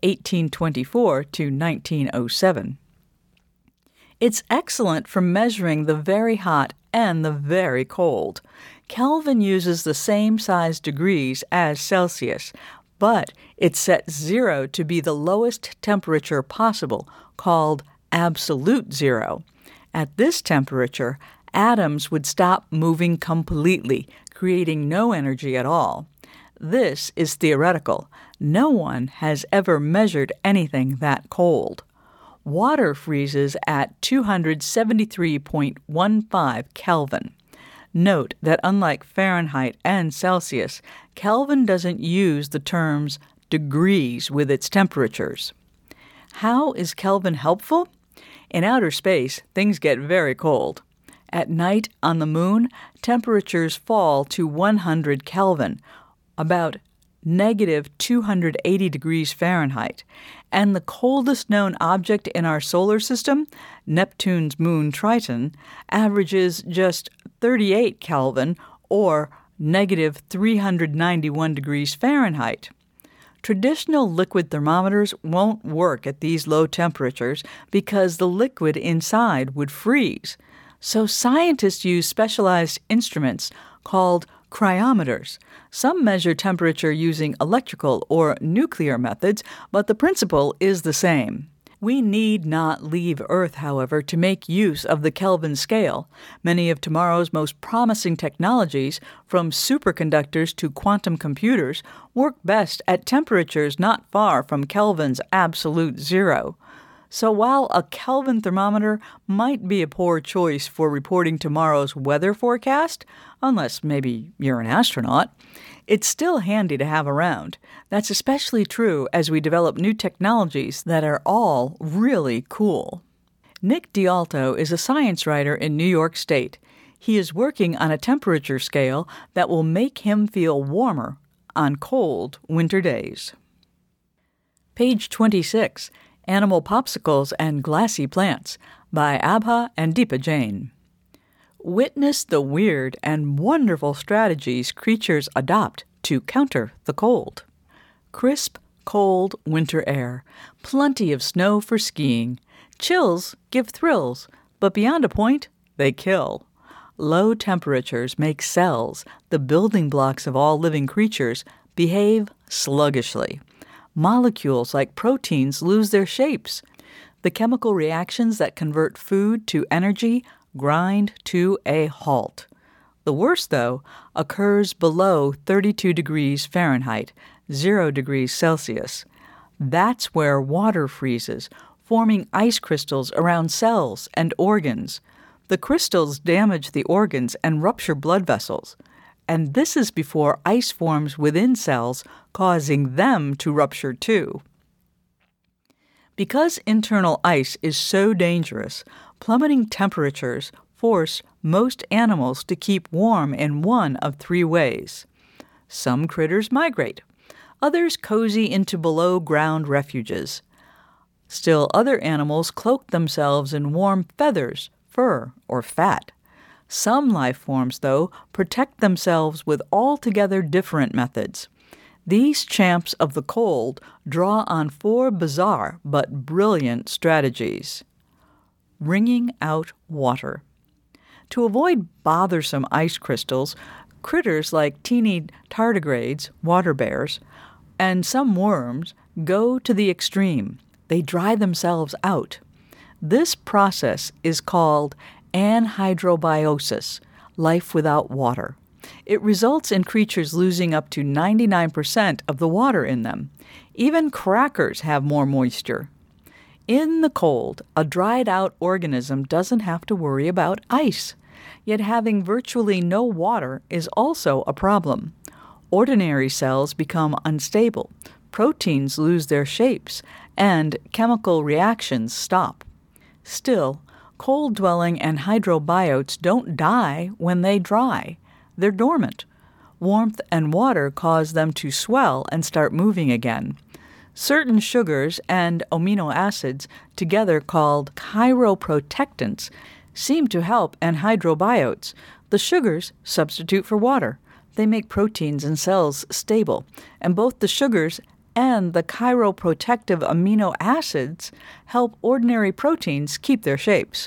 1824 to 1907. It's excellent for measuring the very hot and the very cold. Kelvin uses the same size degrees as Celsius, but it sets 0 to be the lowest temperature possible, called absolute zero. At this temperature, atoms would stop moving completely, creating no energy at all. This is theoretical. No one has ever measured anything that cold. Water freezes at 273.15 Kelvin. Note that unlike Fahrenheit and Celsius, Kelvin doesn't use the terms degrees with its temperatures. How is Kelvin helpful? In outer space, things get very cold. At night on the moon, temperatures fall to 100 Kelvin, about negative 280 degrees Fahrenheit, and the coldest known object in our solar system, Neptune's moon Triton, averages just 38 Kelvin or negative 391 degrees Fahrenheit. Traditional liquid thermometers won't work at these low temperatures because the liquid inside would freeze. So scientists use specialized instruments called cryometers. Some measure temperature using electrical or nuclear methods, but the principle is the same. We need not leave Earth, however, to make use of the Kelvin scale. Many of tomorrow's most promising technologies, from superconductors to quantum computers, work best at temperatures not far from Kelvin's absolute zero. So while a Kelvin thermometer might be a poor choice for reporting tomorrow's weather forecast, unless maybe you're an astronaut, it's still handy to have around. That's especially true as we develop new technologies that are all really cool. Nick D'Alto is a science writer in New York State. He is working on a temperature scale that will make him feel warmer on cold winter days. Page 26. Animal Popsicles and Glassy Plants by Abha and Deepa Jain. Witness the weird and wonderful strategies creatures adopt to counter the cold. Crisp, cold winter air, plenty of snow for skiing. Chills give thrills, but beyond a point, they kill. Low temperatures make cells, the building blocks of all living creatures, behave sluggishly. Molecules like proteins lose their shapes. The chemical reactions that convert food to energy grind to a halt. The worst, though, occurs below 32 degrees Fahrenheit, 0 degrees Celsius. That's where water freezes, forming ice crystals around cells and organs. The crystals damage the organs and rupture blood vessels. And this is before ice forms within cells, causing them to rupture too. Because internal ice is so dangerous, plummeting temperatures force most animals to keep warm in one of three ways. Some critters migrate. Others cozy into below-ground refuges. Still other animals cloak themselves in warm feathers, fur, or fat. Some life forms, though, protect themselves with altogether different methods. These champs of the cold draw on four bizarre but brilliant strategies. Wringing out water. To avoid bothersome ice crystals, critters like teeny tardigrades, water bears, and some worms go to the extreme. They dry themselves out. This process is called anhydrobiosis, life without water. It results in creatures losing up to 99% of the water in them. Even crackers have more moisture. In the cold, a dried-out organism doesn't have to worry about ice. Yet having virtually no water is also a problem. Ordinary cells become unstable, proteins lose their shapes, and chemical reactions stop. Still, cold-dwelling anhydrobiotes don't die when they dry. They're dormant. Warmth and water cause them to swell and start moving again. Certain sugars and amino acids, together called chiroprotectants, seem to help anhydrobiotes. The sugars substitute for water. They make proteins and cells stable, and both the sugars and the chiroprotective amino acids help ordinary proteins keep their shapes.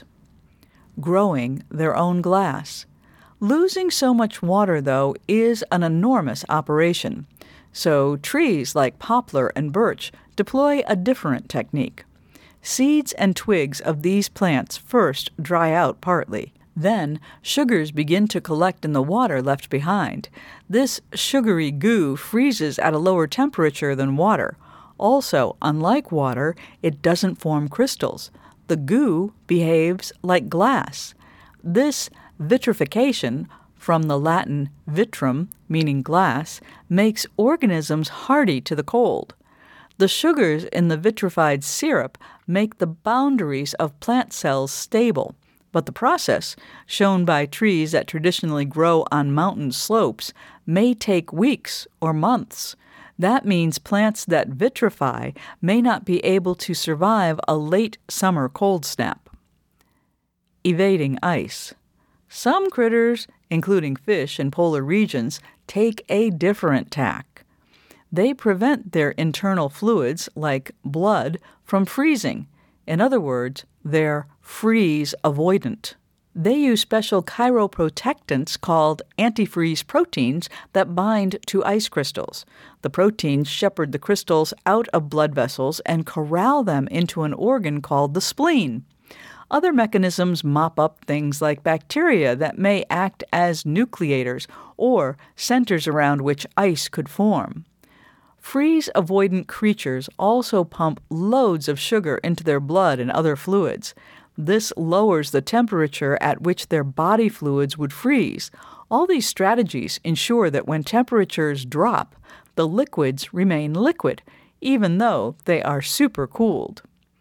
Growing their own glass. Losing so much water, though, is an enormous operation. So trees like poplar and birch deploy a different technique. Seeds and twigs of these plants first dry out partly. Then, sugars begin to collect in the water left behind. This sugary goo freezes at a lower temperature than water. Also, unlike water, it doesn't form crystals. The goo behaves like glass. This vitrification, from the Latin vitrum, meaning glass, makes organisms hardy to the cold. The sugars in the vitrified syrup make the boundaries of plant cells stable. But the process, shown by trees that traditionally grow on mountain slopes, may take weeks or months. That means plants that vitrify may not be able to survive a late summer cold snap. Evading ice. Some critters including fish in polar regions, take a different tack. They prevent their internal fluids, like blood, from freezing. In other words, they're freeze avoidant. They use special chiroprotectants called antifreeze proteins that bind to ice crystals. The proteins shepherd the crystals out of blood vessels and corral them into an organ called the spleen. Other mechanisms mop up things like bacteria that may act as nucleators or centers around which ice could form. Freeze-avoidant creatures also pump loads of sugar into their blood and other fluids. This lowers the temperature at which their body fluids would freeze. All these strategies ensure that when temperatures drop, the liquids remain liquid, even though they are supercooled.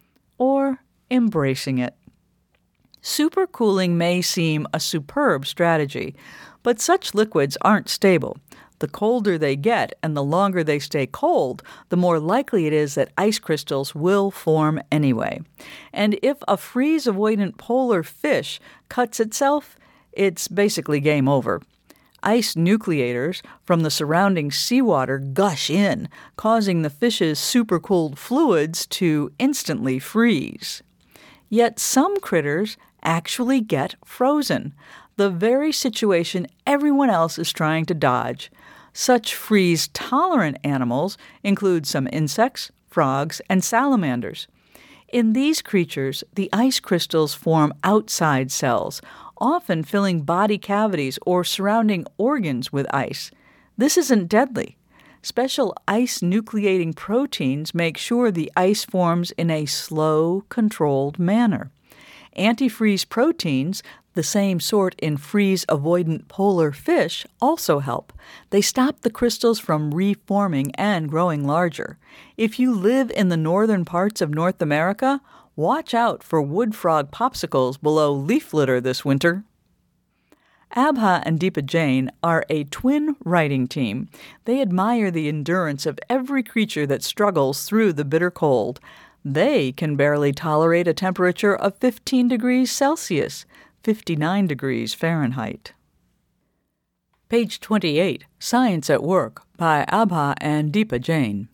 Or embracing it. Supercooling may seem a superb strategy, but such liquids aren't stable. The colder they get and the longer they stay cold, the more likely it is that ice crystals will form anyway. And if a freeze-avoidant polar fish cuts itself, it's basically game over. Ice nucleators from the surrounding seawater gush in, causing the fish's supercooled fluids to instantly freeze. Yet some critters actually get frozen, the very situation everyone else is trying to dodge. Such freeze-tolerant animals include some insects, frogs, and salamanders. In these creatures, the ice crystals form outside cells, often filling body cavities or surrounding organs with ice. This isn't deadly. Special ice-nucleating proteins make sure the ice forms in a slow, controlled manner. Antifreeze proteins, the same sort in freeze-avoidant polar fish, also help. They stop the crystals from reforming and growing larger. If you live in the northern parts of North America, watch out for wood frog popsicles below leaf litter this winter. Abha and Deepa Jain are a twin writing team. They admire the endurance of every creature that struggles through the bitter cold. They can barely tolerate a temperature of 15 degrees Celsius, 59 degrees Fahrenheit. Page 28, Science at Work, by Abha and Deepa Jain.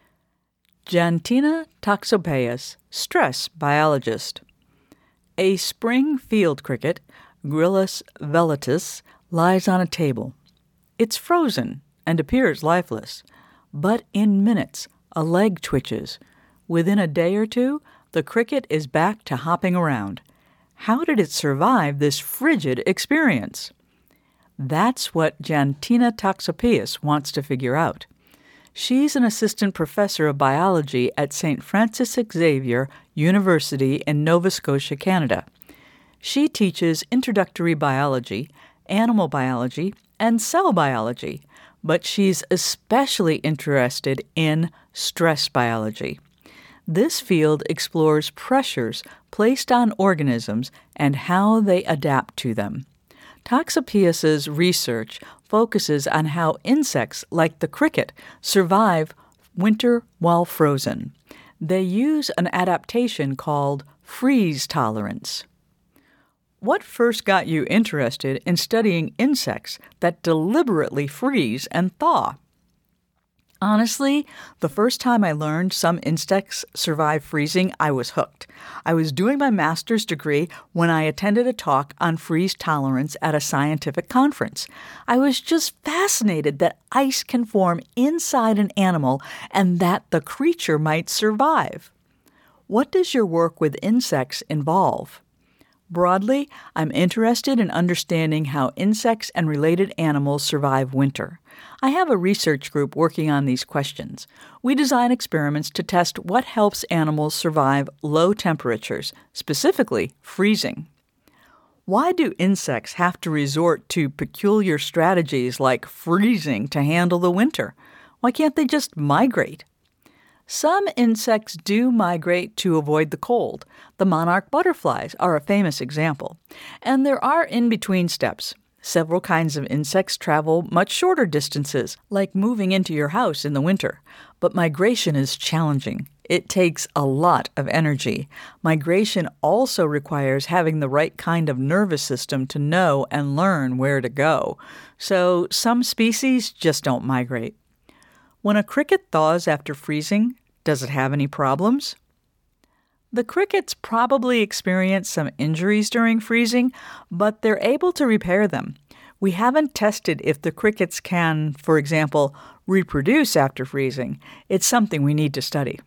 Jantina Toxopeus, stress biologist. A spring field cricket, Gryllus velatus, lies on a table. It's frozen and appears lifeless, but in minutes a leg twitches. Within a day or two, the cricket is back to hopping around. How did it survive this frigid experience? That's what Jantina Toxopeus wants to figure out. She's an assistant professor of biology at St. Francis Xavier University in Nova Scotia, Canada. She teaches introductory biology, animal biology, and cell biology, but she's especially interested in stress biology. This field explores pressures placed on organisms and how they adapt to them. Toxopeus's research focuses on how insects like the cricket survive winter while frozen. They use an adaptation called freeze tolerance. What first got you interested in studying insects that deliberately freeze and thaw? Honestly, the first time I learned some insects survive freezing, I was hooked. I was doing my master's degree when I attended a talk on freeze tolerance at a scientific conference. I was just fascinated that ice can form inside an animal and that the creature might survive. What does your work with insects involve? Broadly, I'm interested in understanding how insects and related animals survive winter. I have a research group working on these questions. We design experiments to test what helps animals survive low temperatures, specifically freezing. Why do insects have to resort to peculiar strategies like freezing to handle the winter? Why can't they just migrate? Some insects do migrate to avoid the cold. The monarch butterflies are a famous example. And there are in-between steps. Several kinds of insects travel much shorter distances, like moving into your house in the winter. But migration is challenging. It takes a lot of energy. Migration also requires having the right kind of nervous system to know and learn where to go. So some species just don't migrate. When a cricket thaws after freezing, does it have any problems? The crickets probably experience some injuries during freezing, but they're able to repair them. We haven't tested if the crickets can, for example, reproduce after freezing. It's something we need to study.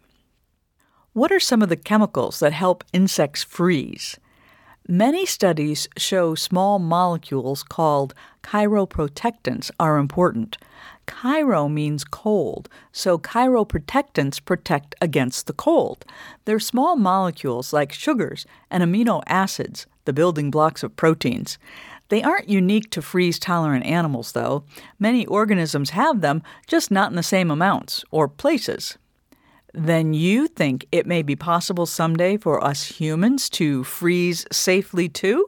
What are some of the chemicals that help insects freeze? Many studies show small molecules called chiroprotectants are important. Chiro means cold, so chiroprotectants protect against the cold. They're small molecules like sugars and amino acids, the building blocks of proteins. They aren't unique to freeze-tolerant animals, though. Many organisms have them, just not in the same amounts or places. Then you think it may be possible someday for us humans to freeze safely too?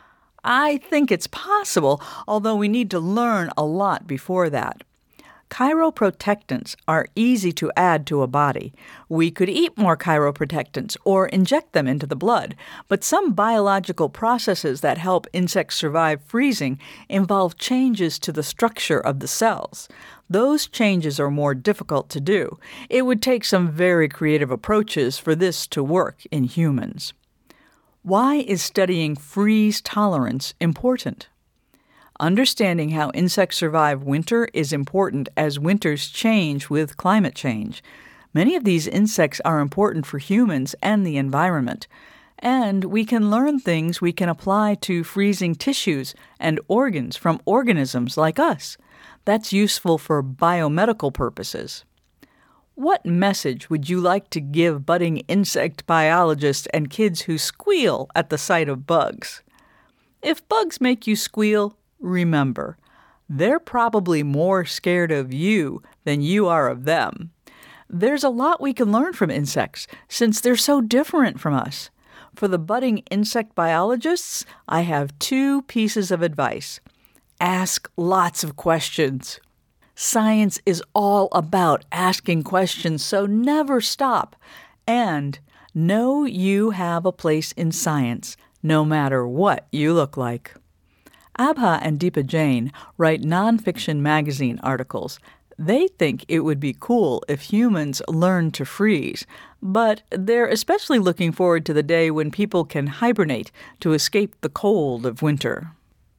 I think it's possible, although we need to learn a lot before that. Chiroprotectants are easy to add to a body. We could eat more chiroprotectants or inject them into the blood, but some biological processes that help insects survive freezing involve changes to the structure of the cells. Those changes are more difficult to do. It would take some very creative approaches for this to work in humans. Why is studying freeze tolerance important? Understanding how insects survive winter is important as winters change with climate change. Many of these insects are important for humans and the environment. And we can learn things we can apply to freezing tissues and organs from organisms like us. That's useful for biomedical purposes. What message would you like to give budding insect biologists and kids who squeal at the sight of bugs? If bugs make you squeal, remember, they're probably more scared of you than you are of them. There's a lot we can learn from insects since they're so different from us. For the budding insect biologists, I have 2 pieces of advice. Ask lots of questions. Science is all about asking questions, so never stop. And know you have a place in science, no matter what you look like. Abha and Deepa Jain write nonfiction magazine articles. They think it would be cool if humans learned to freeze, but they're especially looking forward to the day when people can hibernate to escape the cold of winter.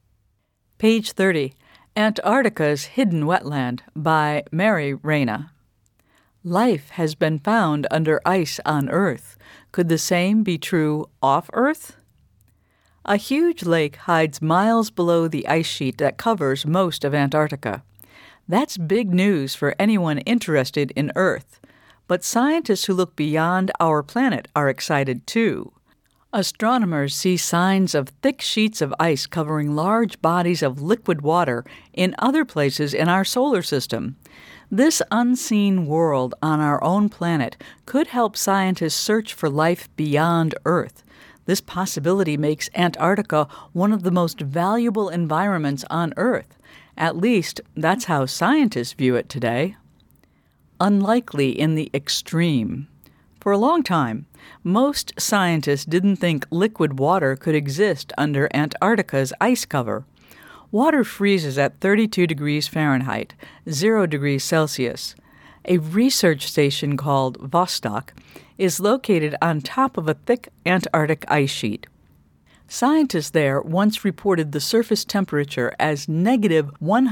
Page 30. Antarctica's Hidden Wetland by Mary Reyna. Life has been found under ice on Earth. Could the same be true off Earth? A huge lake hides miles below the ice sheet that covers most of Antarctica. That's big news for anyone interested in Earth. But scientists who look beyond our planet are excited too. Astronomers see signs of thick sheets of ice covering large bodies of liquid water in other places in our solar system. This unseen world on our own planet could help scientists search for life beyond Earth. This possibility makes Antarctica one of the most valuable environments on Earth. At least, that's how scientists view it today. Unlikely in the extreme. For a long time, most scientists didn't think liquid water could exist under Antarctica's ice cover. Water freezes at 32 degrees Fahrenheit, 0 degrees Celsius. A research station called Vostok is located on top of a thick Antarctic ice sheet. Scientists there once reported the surface temperature as negative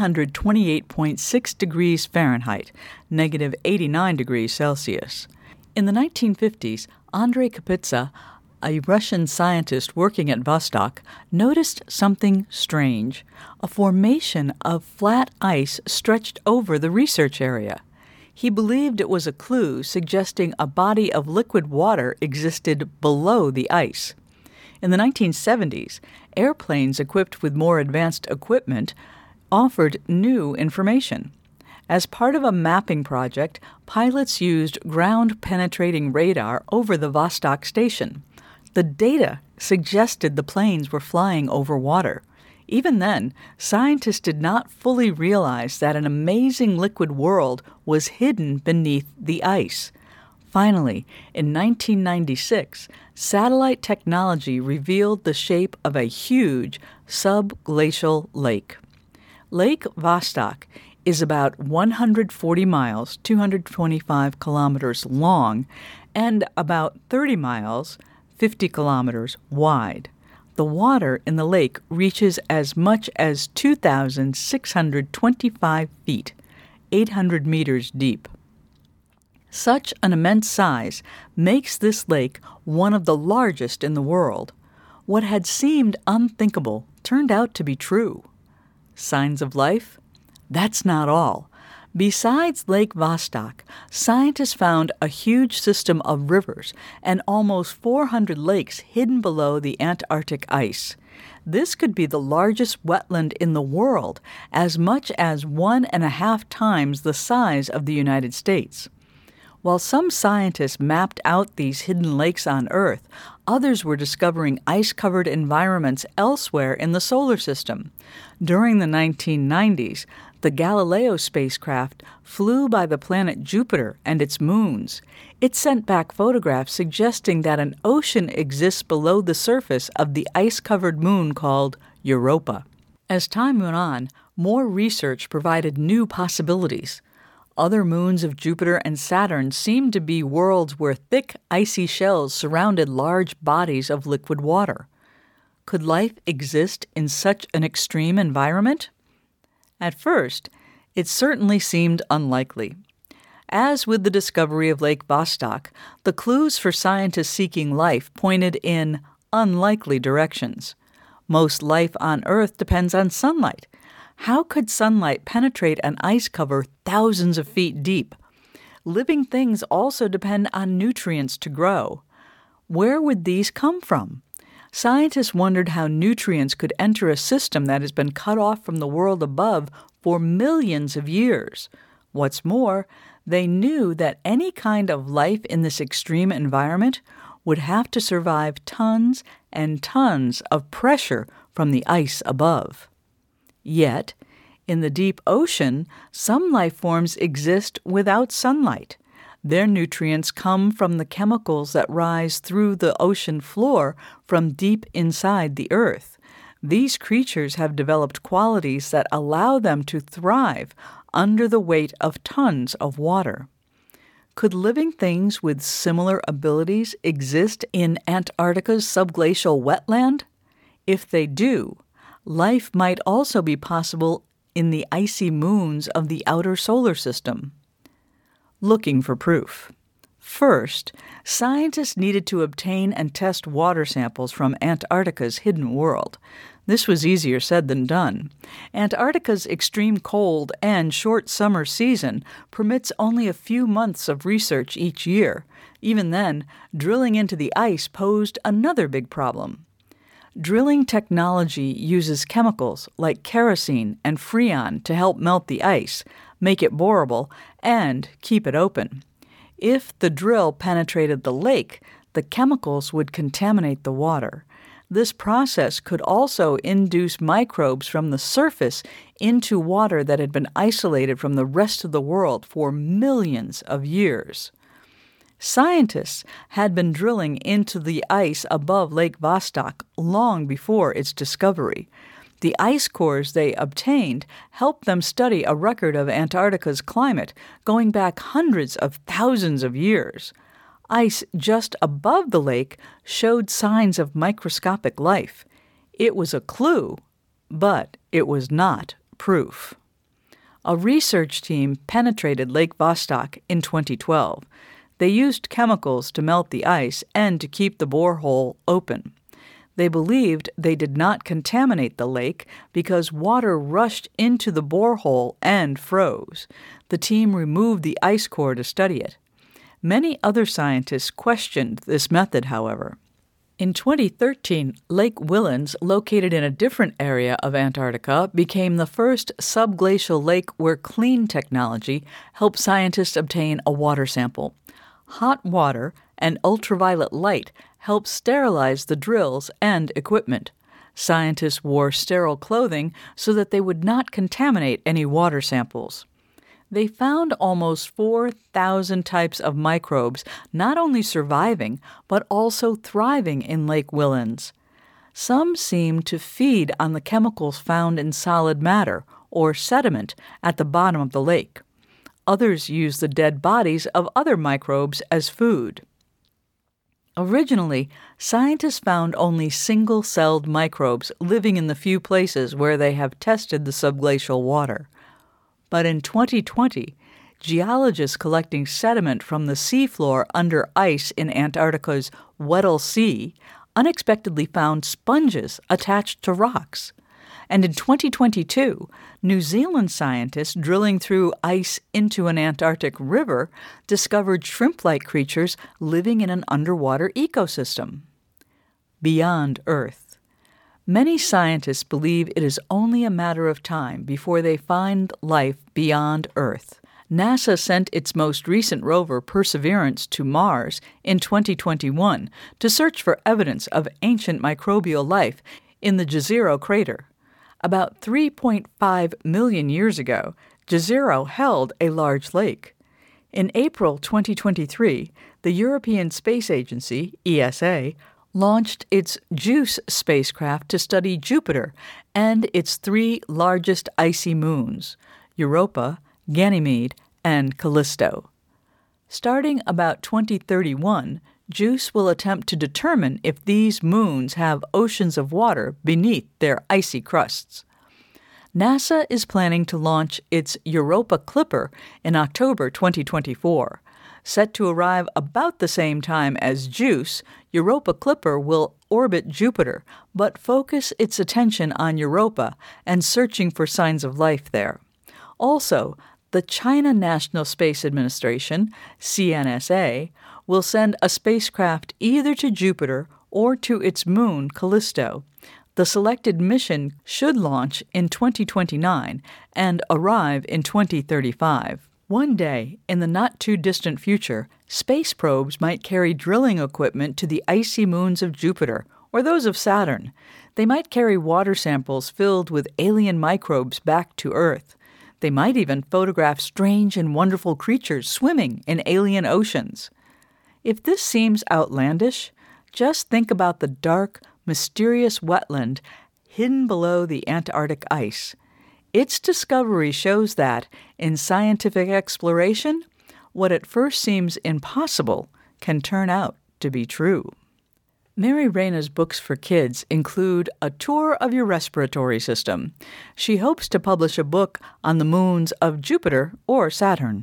128.6 degrees Fahrenheit, negative 89 degrees Celsius. In the 1950s, Andrei Kapitsa, a Russian scientist working at Vostok, noticed something strange, a formation of flat ice stretched over the research area. He believed it was a clue suggesting a body of liquid water existed below the ice. In the 1970s, airplanes equipped with more advanced equipment offered new information. As part of a mapping project, pilots used ground-penetrating radar over the Vostok station. The data suggested the planes were flying over water. Even then, scientists did not fully realize that an amazing liquid world was hidden beneath the ice. Finally, in 1996, satellite technology revealed the shape of a huge subglacial lake. Lake Vostok is about 140 miles, 225 kilometers long, and about 30 miles, 50 kilometers wide. The water in the lake reaches as much as 2,625 feet, 800 meters deep. Such an immense size makes this lake one of the largest in the world. What had seemed unthinkable turned out to be true. Signs of life? That's not all. Besides Lake Vostok, scientists found a huge system of rivers and almost 400 lakes hidden below the Antarctic ice. This could be the largest wetland in the world, as much as 1.5 times the size of the United States. While some scientists mapped out these hidden lakes on Earth, others were discovering ice-covered environments elsewhere in the solar system. During the 1990s, the Galileo spacecraft flew by the planet Jupiter and its moons. It sent back photographs suggesting that an ocean exists below the surface of the ice-covered moon called Europa. As time went on, more research provided new possibilities. Other moons of Jupiter and Saturn seemed to be worlds where thick, icy shells surrounded large bodies of liquid water. Could life exist in such an extreme environment? At first, it certainly seemed unlikely. As with the discovery of Lake Vostok, the clues for scientists seeking life pointed in unlikely directions. Most life on Earth depends on sunlight. How could sunlight penetrate an ice cover thousands of feet deep? Living things also depend on nutrients to grow. Where would these come from? Scientists wondered how nutrients could enter a system that has been cut off from the world above for millions of years. What's more, they knew that any kind of life in this extreme environment would have to survive tons and tons of pressure from the ice above. Yet, in the deep ocean, some life forms exist without sunlight. Their nutrients come from the chemicals that rise through the ocean floor from deep inside the earth. These creatures have developed qualities that allow them to thrive under the weight of tons of water. Could living things with similar abilities exist in Antarctica's subglacial wetland? If they do, life might also be possible in the icy moons of the outer solar system. Looking for proof. First, scientists needed to obtain and test water samples from Antarctica's hidden world. This was easier said than done. Antarctica's extreme cold and short summer season permits only a few months of research each year. Even then, drilling into the ice posed another big problem. Drilling technology uses chemicals like kerosene and freon to help melt the ice, make it borable, and keep it open. If the drill penetrated the lake, the chemicals would contaminate the water. This process could also induce microbes from the surface into water that had been isolated from the rest of the world for millions of years. Scientists had been drilling into the ice above Lake Vostok long before its discovery. The ice cores they obtained helped them study a record of Antarctica's climate going back hundreds of thousands of years. Ice just above the lake showed signs of microscopic life. It was a clue, but it was not proof. A research team penetrated Lake Vostok in 2012. They used chemicals to melt the ice and to keep the borehole open. They believed they did not contaminate the lake because water rushed into the borehole and froze. The team removed the ice core to study it. Many other scientists questioned this method, however. In 2013, Lake Whillans, located in a different area of Antarctica, became the first subglacial lake where clean technology helped scientists obtain a water sample. Hot water and ultraviolet light helped sterilize the drills and equipment. Scientists wore sterile clothing so that they would not contaminate any water samples. They found almost 4,000 types of microbes not only surviving, but also thriving in Lake Whillans. Some seem to feed on the chemicals found in solid matter, or sediment, at the bottom of the lake. Others use the dead bodies of other microbes as food. Originally, scientists found only single-celled microbes living in the few places where they have tested the subglacial water. But in 2020, geologists collecting sediment from the seafloor under ice in Antarctica's Weddell Sea unexpectedly found sponges attached to rocks. And in 2022, New Zealand scientists drilling through ice into an Antarctic river discovered shrimp-like creatures living in an underwater ecosystem. Beyond Earth. Many scientists believe it is only a matter of time before they find life beyond Earth. NASA sent its most recent rover, Perseverance, to Mars in 2021 to search for evidence of ancient microbial life in the Jezero crater. About 3.5 million years ago, Jezero held a large lake. In April 2023, the European Space Agency, ESA, launched its JUICE spacecraft to study Jupiter and its three largest icy moons, Europa, Ganymede, and Callisto. Starting about 2031, JUICE will attempt to determine if these moons have oceans of water beneath their icy crusts. NASA is planning to launch its Europa Clipper in October 2024. Set to arrive about the same time as JUICE, Europa Clipper will orbit Jupiter, but focus its attention on Europa and searching for signs of life there. Also, the China National Space Administration, CNSA, will send a spacecraft either to Jupiter or to its moon, Callisto. The selected mission should launch in 2029 and arrive in 2035. One day, in the not-too-distant future, space probes might carry drilling equipment to the icy moons of Jupiter or those of Saturn. They might carry water samples filled with alien microbes back to Earth. They might even photograph strange and wonderful creatures swimming in alien oceans. If this seems outlandish, just think about the dark, mysterious wetland hidden below the Antarctic ice. Its discovery shows that, in scientific exploration, what at first seems impossible can turn out to be true. Mary Reyna's books for kids include A Tour of Your Respiratory System. She hopes to publish a book on the moons of Jupiter or Saturn.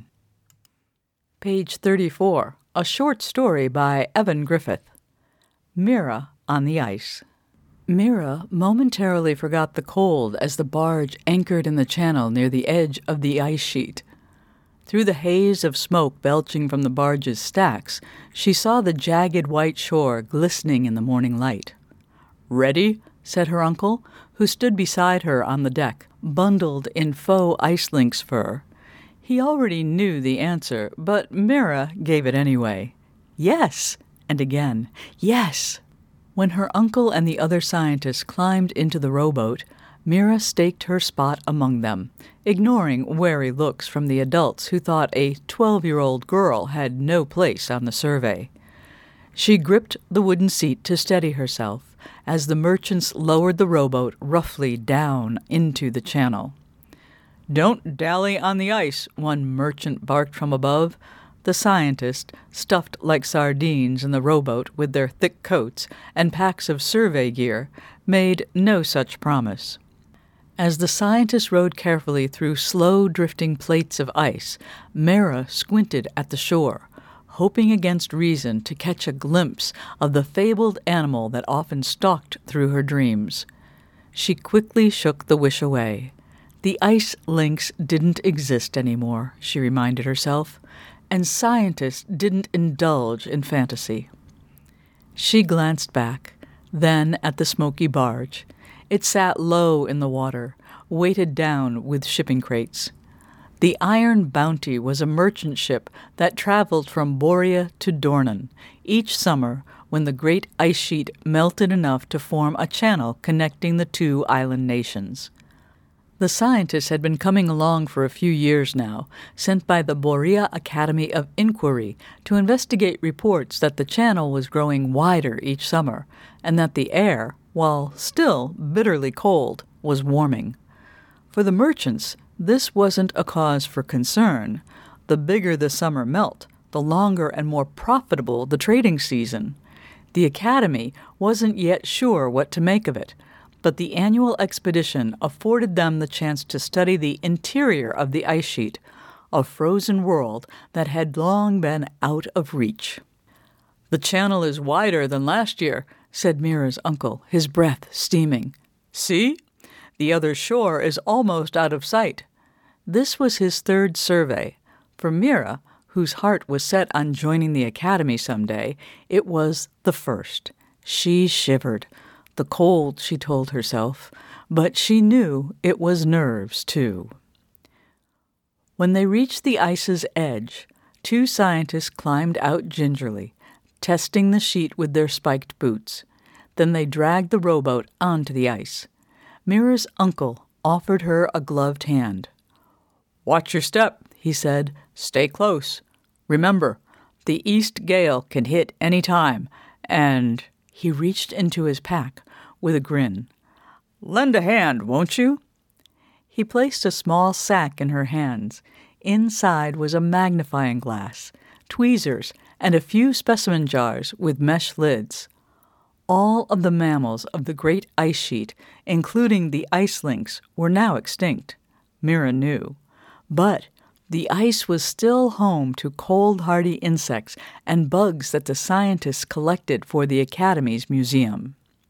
Page 34, a short story by Evan Griffith. Mira on the Ice. Mira momentarily forgot the cold as the barge anchored in the channel near the edge of the ice sheet. Through the haze of smoke belching from the barge's stacks, she saw the jagged white shore glistening in the morning light. "Ready?" said her uncle, who stood beside her on the deck, bundled in faux ice lynx fur. He already knew the answer, but Mira gave it anyway. "Yes!" and again, "Yes!" When her uncle and the other scientists climbed into the rowboat, Mira staked her spot among them, ignoring wary looks from the adults who thought a 12-year-old girl had no place on the survey. She gripped the wooden seat to steady herself as the merchants lowered the rowboat roughly down into the channel. "Don't dally on the ice," one merchant barked from above. The scientists, stuffed like sardines in the rowboat with their thick coats and packs of survey gear, made no such promise. As the scientists rowed carefully through slow-drifting plates of ice, Mira squinted at the shore, hoping against reason to catch a glimpse of the fabled animal that often stalked through her dreams. She quickly shook the wish away. The ice lynx didn't exist anymore, she reminded herself, and scientists didn't indulge in fantasy. She glanced back, then at the smoky barge. It sat low in the water, weighted down with shipping crates. The Iron Bounty was a merchant ship that traveled from Borea to Dornan each summer when the great ice sheet melted enough to form a channel connecting the two island nations. The scientists had been coming along for a few years now, sent by the Borea Academy of Inquiry to investigate reports that the channel was growing wider each summer, and that the air, while still bitterly cold, was warming. For the merchants, this wasn't a cause for concern. The bigger the summer melt, the longer and more profitable the trading season. The Academy wasn't yet sure what to make of it, but the annual expedition afforded them the chance to study the interior of the ice sheet, a frozen world that had long been out of reach. "The channel is wider than last year," said Mira's uncle, his breath steaming. "See? The other shore is almost out of sight." This was his third survey. For Mira, whose heart was set on joining the Academy someday, it was the first. She shivered. The cold, she told herself, but she knew it was nerves, too. When they reached the ice's edge, two scientists climbed out gingerly, testing the sheet with their spiked boots. Then they dragged the rowboat onto the ice. Mira's uncle offered her a gloved hand. "Watch your step," he said. "Stay close. Remember, the east gale can hit any time, and—" he reached into his pack with a grin. "Lend a hand, won't you?" He placed a small sack in her hands. Inside was a magnifying glass, tweezers, and a few specimen jars with mesh lids. All of the mammals of the great ice sheet, including the ice lynx, were now extinct, Mira knew. But the ice was still home to cold-hardy insects and bugs that the scientists collected for the Academy's museum.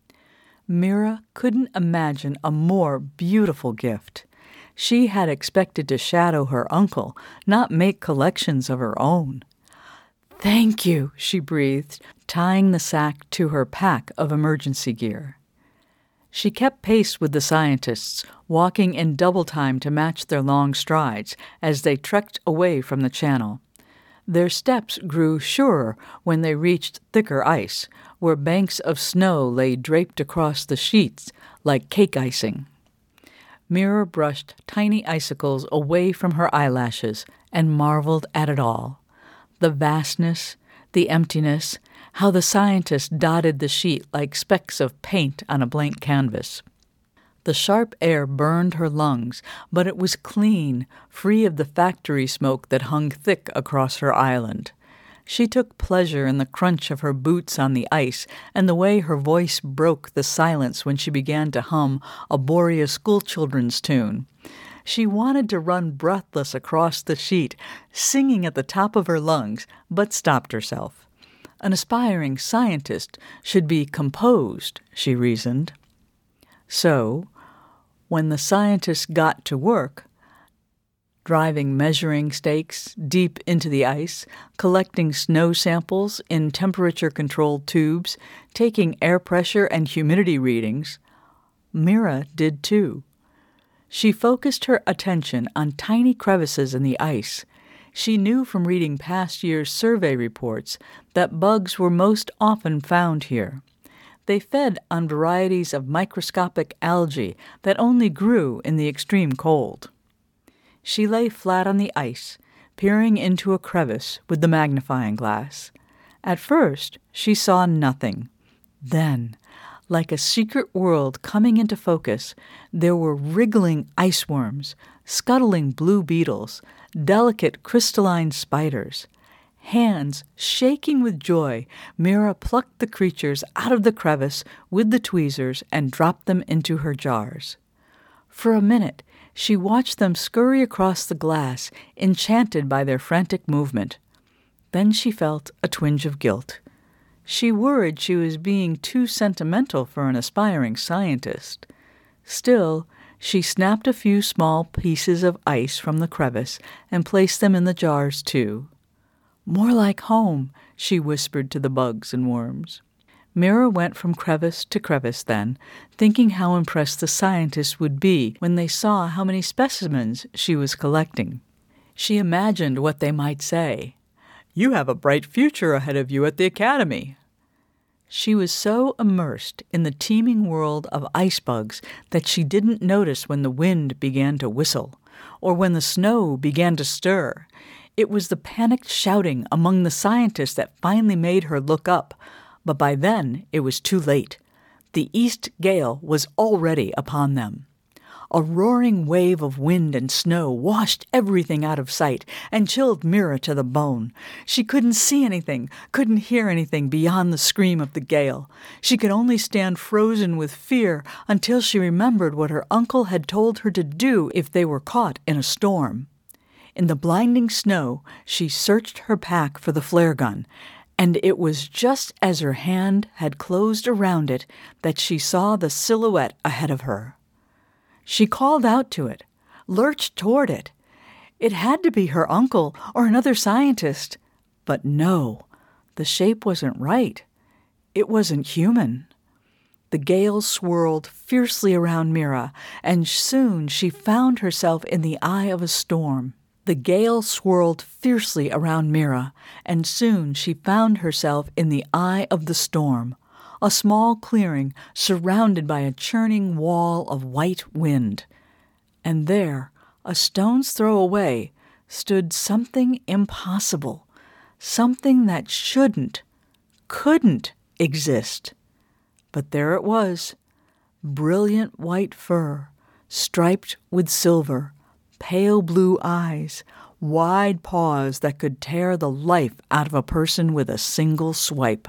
Mira couldn't imagine a more beautiful gift. She had expected to shadow her uncle, not make collections of her own. "Thank you," she breathed, tying the sack to her pack of emergency gear. She kept pace with the scientists, walking in double time to match their long strides as they trekked away from the channel. Their steps grew surer when they reached thicker ice, where banks of snow lay draped across the sheets like cake icing. Mira brushed tiny icicles away from her eyelashes and marveled at it all. The vastness, the emptiness, how the scientists dotted the sheet like specks of paint on a blank canvas. The sharp air burned her lungs, but it was clean, free of the factory smoke that hung thick across her island. She took pleasure in the crunch of her boots on the ice and the way her voice broke the silence when she began to hum a Borea schoolchildren's tune. She wanted to run breathless across the sheet, singing at the top of her lungs, but stopped herself. An aspiring scientist should be composed, she reasoned. So, when the scientists got to work, driving measuring stakes deep into the ice, collecting snow samples in temperature-controlled tubes, taking air pressure and humidity readings, Mira did too. She focused her attention on tiny crevices in the ice. She knew from reading past year's survey reports that bugs were most often found here. They fed on varieties of microscopic algae that only grew in the extreme cold. She lay flat on the ice, peering into a crevice with the magnifying glass. At first, she saw nothing. Then, like a secret world coming into focus, there were wriggling ice worms, scuttling blue beetles, delicate crystalline spiders. Hands shaking with joy, Mira plucked the creatures out of the crevice with the tweezers and dropped them into her jars. For a minute, she watched them scurry across the glass, enchanted by their frantic movement. Then she felt a twinge of guilt. She worried she was being too sentimental for an aspiring scientist. Still, she snapped a few small pieces of ice from the crevice and placed them in the jars, too. "More like home," she whispered to the bugs and worms. Mira went from crevice to crevice then, thinking how impressed the scientists would be when they saw how many specimens she was collecting. She imagined what they might say. "You have a bright future ahead of you at the Academy." She was so immersed in the teeming world of ice bugs that she didn't notice when the wind began to whistle, or when the snow began to stir. It was the panicked shouting among the scientists that finally made her look up, but by then it was too late. The east gale was already upon them. A roaring wave of wind and snow washed everything out of sight and chilled Mira to the bone. She couldn't see anything, couldn't hear anything beyond the scream of the gale. She could only stand frozen with fear until she remembered what her uncle had told her to do if they were caught in a storm. In the blinding snow, she searched her pack for the flare gun, and it was just as her hand had closed around it that she saw the silhouette ahead of her. She called out to it, lurched toward it. It had to be her uncle or another scientist. But no, the shape wasn't right. It wasn't human. The gale swirled fiercely around Mira, and soon she found herself in the eye of a storm. The gale swirled fiercely around Mira, and soon she found herself in the eye of the storm. A small clearing surrounded by a churning wall of white wind. And there, a stone's throw away, stood something impossible, something that couldn't exist. But there it was, brilliant white fur, striped with silver, pale blue eyes, wide paws that could tear the life out of a person with a single swipe.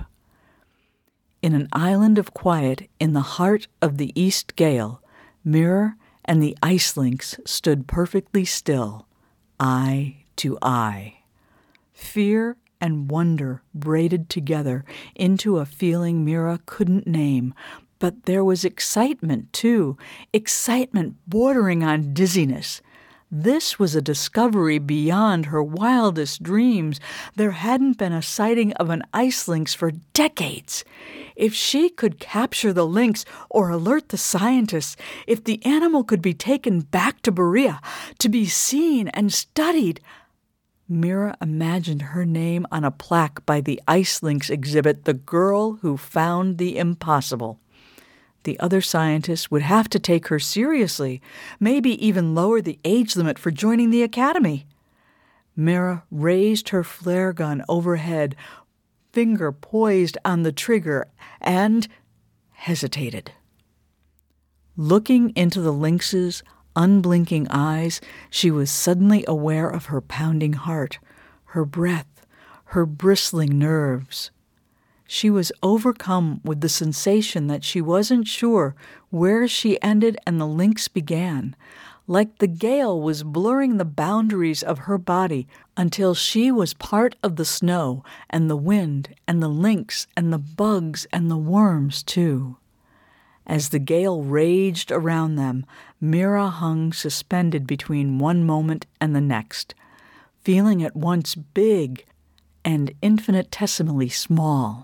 In an island of quiet in the heart of the east gale, Mira and the ice lynx stood perfectly still, eye to eye. Fear and wonder braided together into a feeling Mira couldn't name, but there was excitement, too, excitement bordering on dizziness. This was a discovery beyond her wildest dreams. There hadn't been a sighting of an ice lynx for decades. If she could capture the lynx or alert the scientists, if the animal could be taken back to Berea to be seen and studied. Mira imagined her name on a plaque by the ice lynx exhibit, the girl who found the impossible. The other scientists would have to take her seriously, maybe even lower the age limit for joining the academy. Mira raised her flare gun overhead, finger poised on the trigger, and hesitated. Looking into the lynx's unblinking eyes, she was suddenly aware of her pounding heart, her breath, her bristling nerves. She was overcome with the sensation that she wasn't sure where she ended and the lynx began, like the gale was blurring the boundaries of her body until she was part of the snow and the wind and the lynx and the bugs and the worms, too. As the gale raged around them, Mira hung suspended between one moment and the next, feeling at once big and infinitesimally small.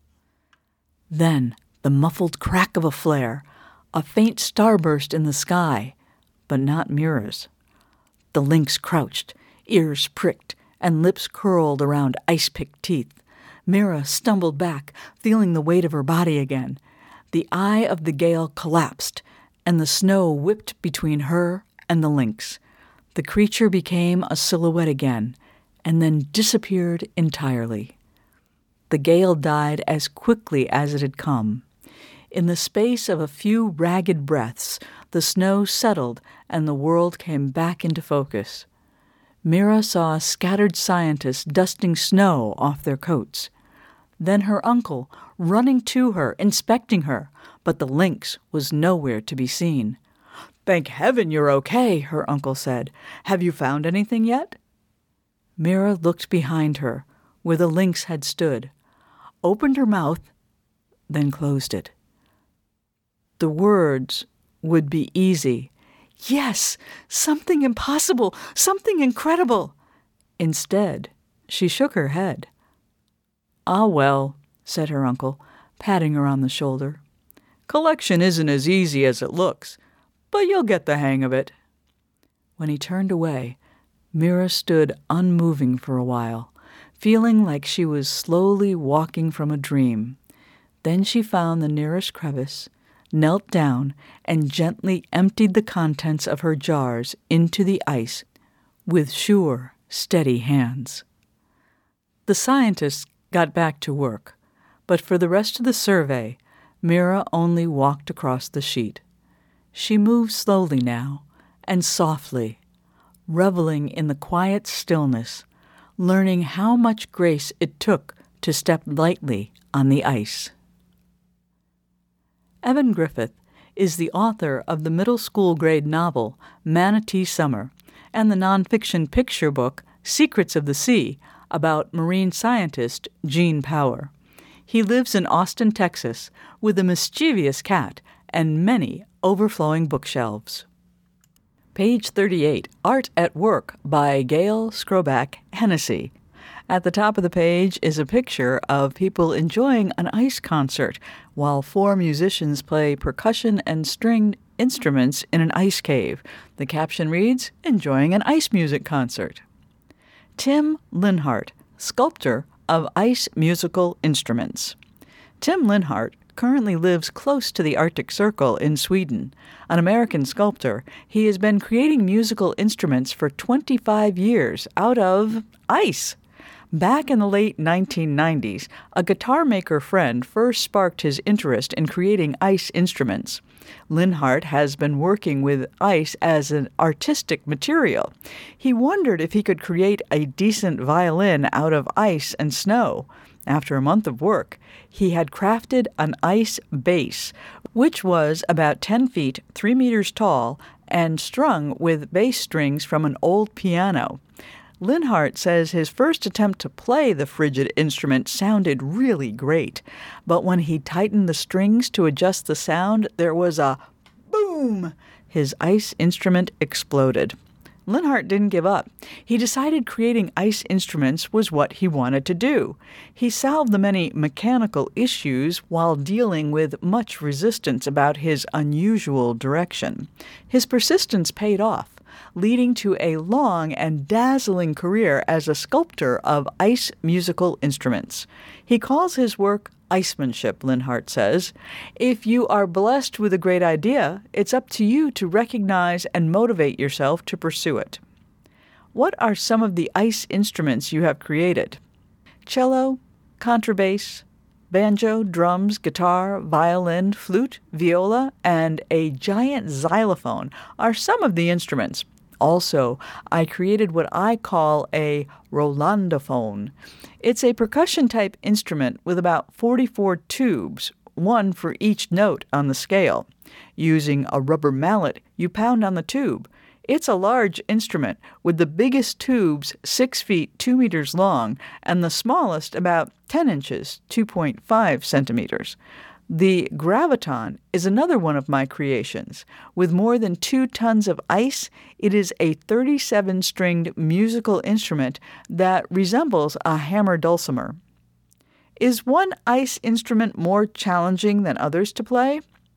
Then the muffled crack of a flare, a faint starburst in the sky, but not Mira's. The lynx crouched, ears pricked, and lips curled around ice-picked teeth. Mira stumbled back, feeling the weight of her body again. The eye of the gale collapsed, and the snow whipped between her and the lynx. The creature became a silhouette again, and then disappeared entirely. The gale died as quickly as it had come. In the space of a few ragged breaths, the snow settled and the world came back into focus. Mira saw scattered scientists dusting snow off their coats. Then her uncle, running to her, inspecting her, but the lynx was nowhere to be seen. "Thank heaven you're okay," her uncle said. "Have you found anything yet?" Mira looked behind her, where the lynx had stood, opened her mouth, then closed it. The words would be easy. Yes, something impossible, something incredible. Instead, she shook her head. "Ah, well," said her uncle, patting her on the shoulder. "Collection isn't as easy as it looks, but you'll get the hang of it." When he turned away, Mira stood unmoving for a while, feeling like she was slowly walking from a dream. Then she found the nearest crevice, knelt down, and gently emptied the contents of her jars into the ice with sure, steady hands. The scientists got back to work, but for the rest of the survey, Mira only walked across the sheet. She moved slowly now, and softly, reveling in the quiet stillness, learning how much grace it took to step lightly on the ice. Evan Griffith is the author of the middle school grade novel Manatee Summer and the nonfiction picture book Secrets of the Sea about marine scientist Gene Power. He lives in Austin, Texas, with a mischievous cat and many overflowing bookshelves. Page 38, Art at Work by Gail Skroback Hennessy. At the top of the page is a picture of people enjoying an ice concert while 4 musicians play percussion and stringed instruments in an ice cave. The caption reads, "Enjoying an ice music concert." Tim Linhart, sculptor of ice musical instruments. Tim Linhart currently lives close to the Arctic Circle in Sweden. An American sculptor, he has been creating musical instruments for 25 years out of ice. Back in the late 1990s, a guitar maker friend first sparked his interest in creating ice instruments. Linhart has been working with ice as an artistic material. He wondered if he could create a decent violin out of ice and snow. After a month of work, he had crafted an ice bass, which was about 10 feet, 3 meters tall, and strung with bass strings from an old piano. Linhart says his first attempt to play the frigid instrument sounded really great, but when he tightened the strings to adjust the sound, there was a boom! His ice instrument exploded. Linhart didn't give up. He decided creating ice instruments was what he wanted to do. He solved the many mechanical issues while dealing with much resistance about his unusual direction. His persistence paid off, leading to a long and dazzling career as a sculptor of ice musical instruments. He calls his work icemanship, Linhart says. If you are blessed with a great idea, it's up to you to recognize and motivate yourself to pursue it. What are some of the ice instruments you have created? Cello, contrabass, banjo, drums, guitar, violin, flute, viola, and a giant xylophone are some of the instruments. Also, I created what I call a Rolandophone. It's a percussion-type instrument with about 44 tubes, one for each note on the scale. Using a rubber mallet, you pound on the tube. It's a large instrument, with the biggest tubes 6 feet 2 meters long, and the smallest about 10 inches, 2.5 centimeters. The graviton is another one of my creations. With more than 2 tons of ice, it is a 37-stringed musical instrument that resembles a hammer dulcimer. Is one ice instrument more challenging than others to play?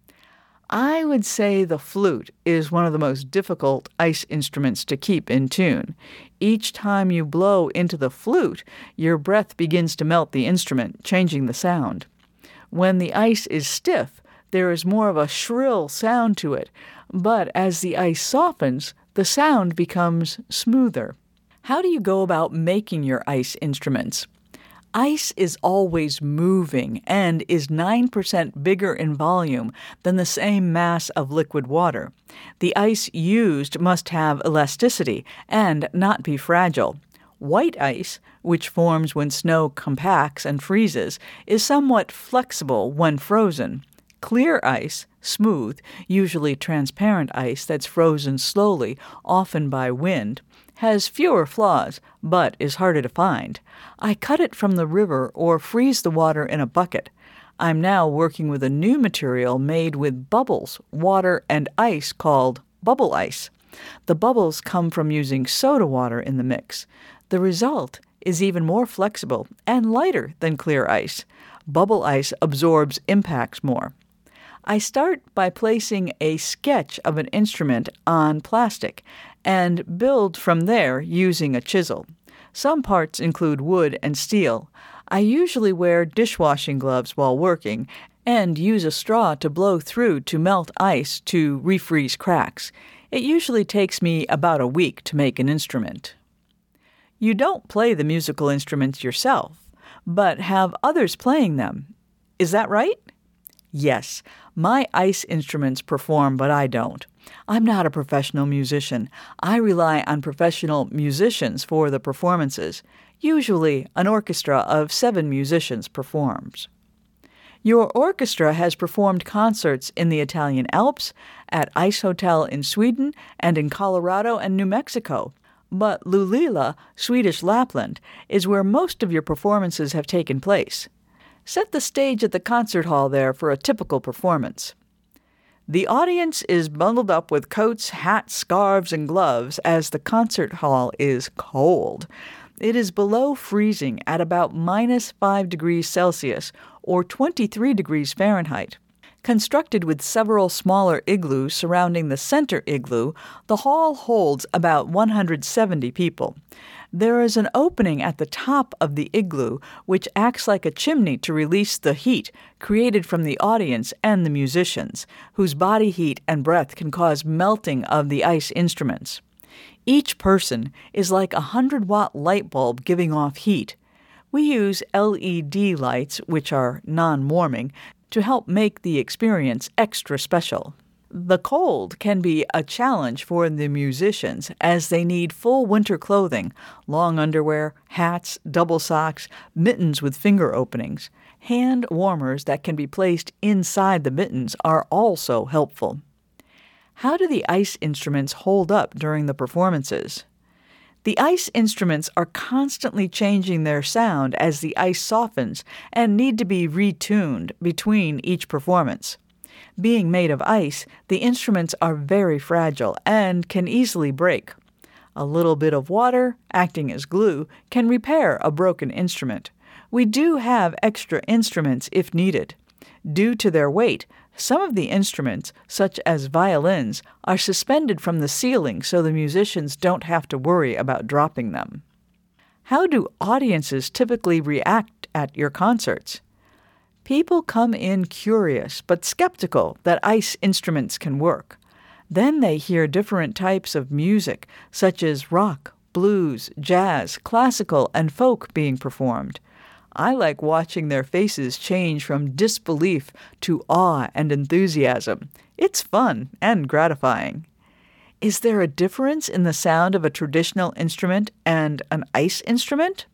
I would say the flute is one of the most difficult ice instruments to keep in tune. Each time you blow into the flute, your breath begins to melt the instrument, changing the sound. When the ice is stiff, there is more of a shrill sound to it, but as the ice softens, the sound becomes smoother. How do you go about making your ice instruments? Ice is always moving and is 9% bigger in volume than the same mass of liquid water. The ice used must have elasticity and not be fragile. White ice, which forms when snow compacts and freezes, is somewhat flexible when frozen. Clear ice, smooth, usually transparent ice that's frozen slowly, often by wind, has fewer flaws, but is harder to find. I cut it from the river or freeze the water in a bucket. I'm now working with a new material made with bubbles, water, and ice called bubble ice. The bubbles come from using soda water in the mix. The result is even more flexible and lighter than clear ice. Bubble ice absorbs impacts more. I start by placing a sketch of an instrument on plastic and build from there using a chisel. Some parts include wood and steel. I usually wear dishwashing gloves while working and use a straw to blow through to melt ice to refreeze cracks. It usually takes me about a week to make an instrument. You don't play the musical instruments yourself, but have others playing them. Is that right? Yes, my ice instruments perform, but I don't. I'm not a professional musician. I rely on professional musicians for the performances. Usually, an orchestra of 7 musicians performs. Your orchestra has performed concerts in the Italian Alps, at Ice Hotel in Sweden, and in Colorado and New Mexico. But Luleå, Swedish Lapland, is where most of your performances have taken place. Set the stage at the concert hall there for a typical performance. The audience is bundled up with coats, hats, scarves, and gloves as the concert hall is cold. It is below freezing at about minus 5 degrees Celsius or 23 degrees Fahrenheit. Constructed with several smaller igloos surrounding the center igloo, the hall holds about 170 people. There is an opening at the top of the igloo which acts like a chimney to release the heat created from the audience and the musicians, whose body heat and breath can cause melting of the ice instruments. Each person is like a 100-watt light bulb giving off heat. We use LED lights, which are non-warming, to help make the experience extra special. The cold can be a challenge for the musicians as they need full winter clothing, long underwear, hats, double socks, mittens with finger openings. Hand warmers that can be placed inside the mittens are also helpful. How do the ice instruments hold up during the performances? The ice instruments are constantly changing their sound as the ice softens and need to be retuned between each performance. Being made of ice, the instruments are very fragile and can easily break. A little bit of water, acting as glue, can repair a broken instrument. We do have extra instruments if needed. Due to their weight, some of the instruments, such as violins, are suspended from the ceiling so the musicians don't have to worry about dropping them. How do audiences typically react at your concerts? People come in curious but skeptical that ice instruments can work. Then they hear different types of music, such as rock, blues, jazz, classical, and folk being performed. I like watching their faces change from disbelief to awe and enthusiasm. It's fun and gratifying. Is there a difference in the sound of a traditional instrument and an ice instrument?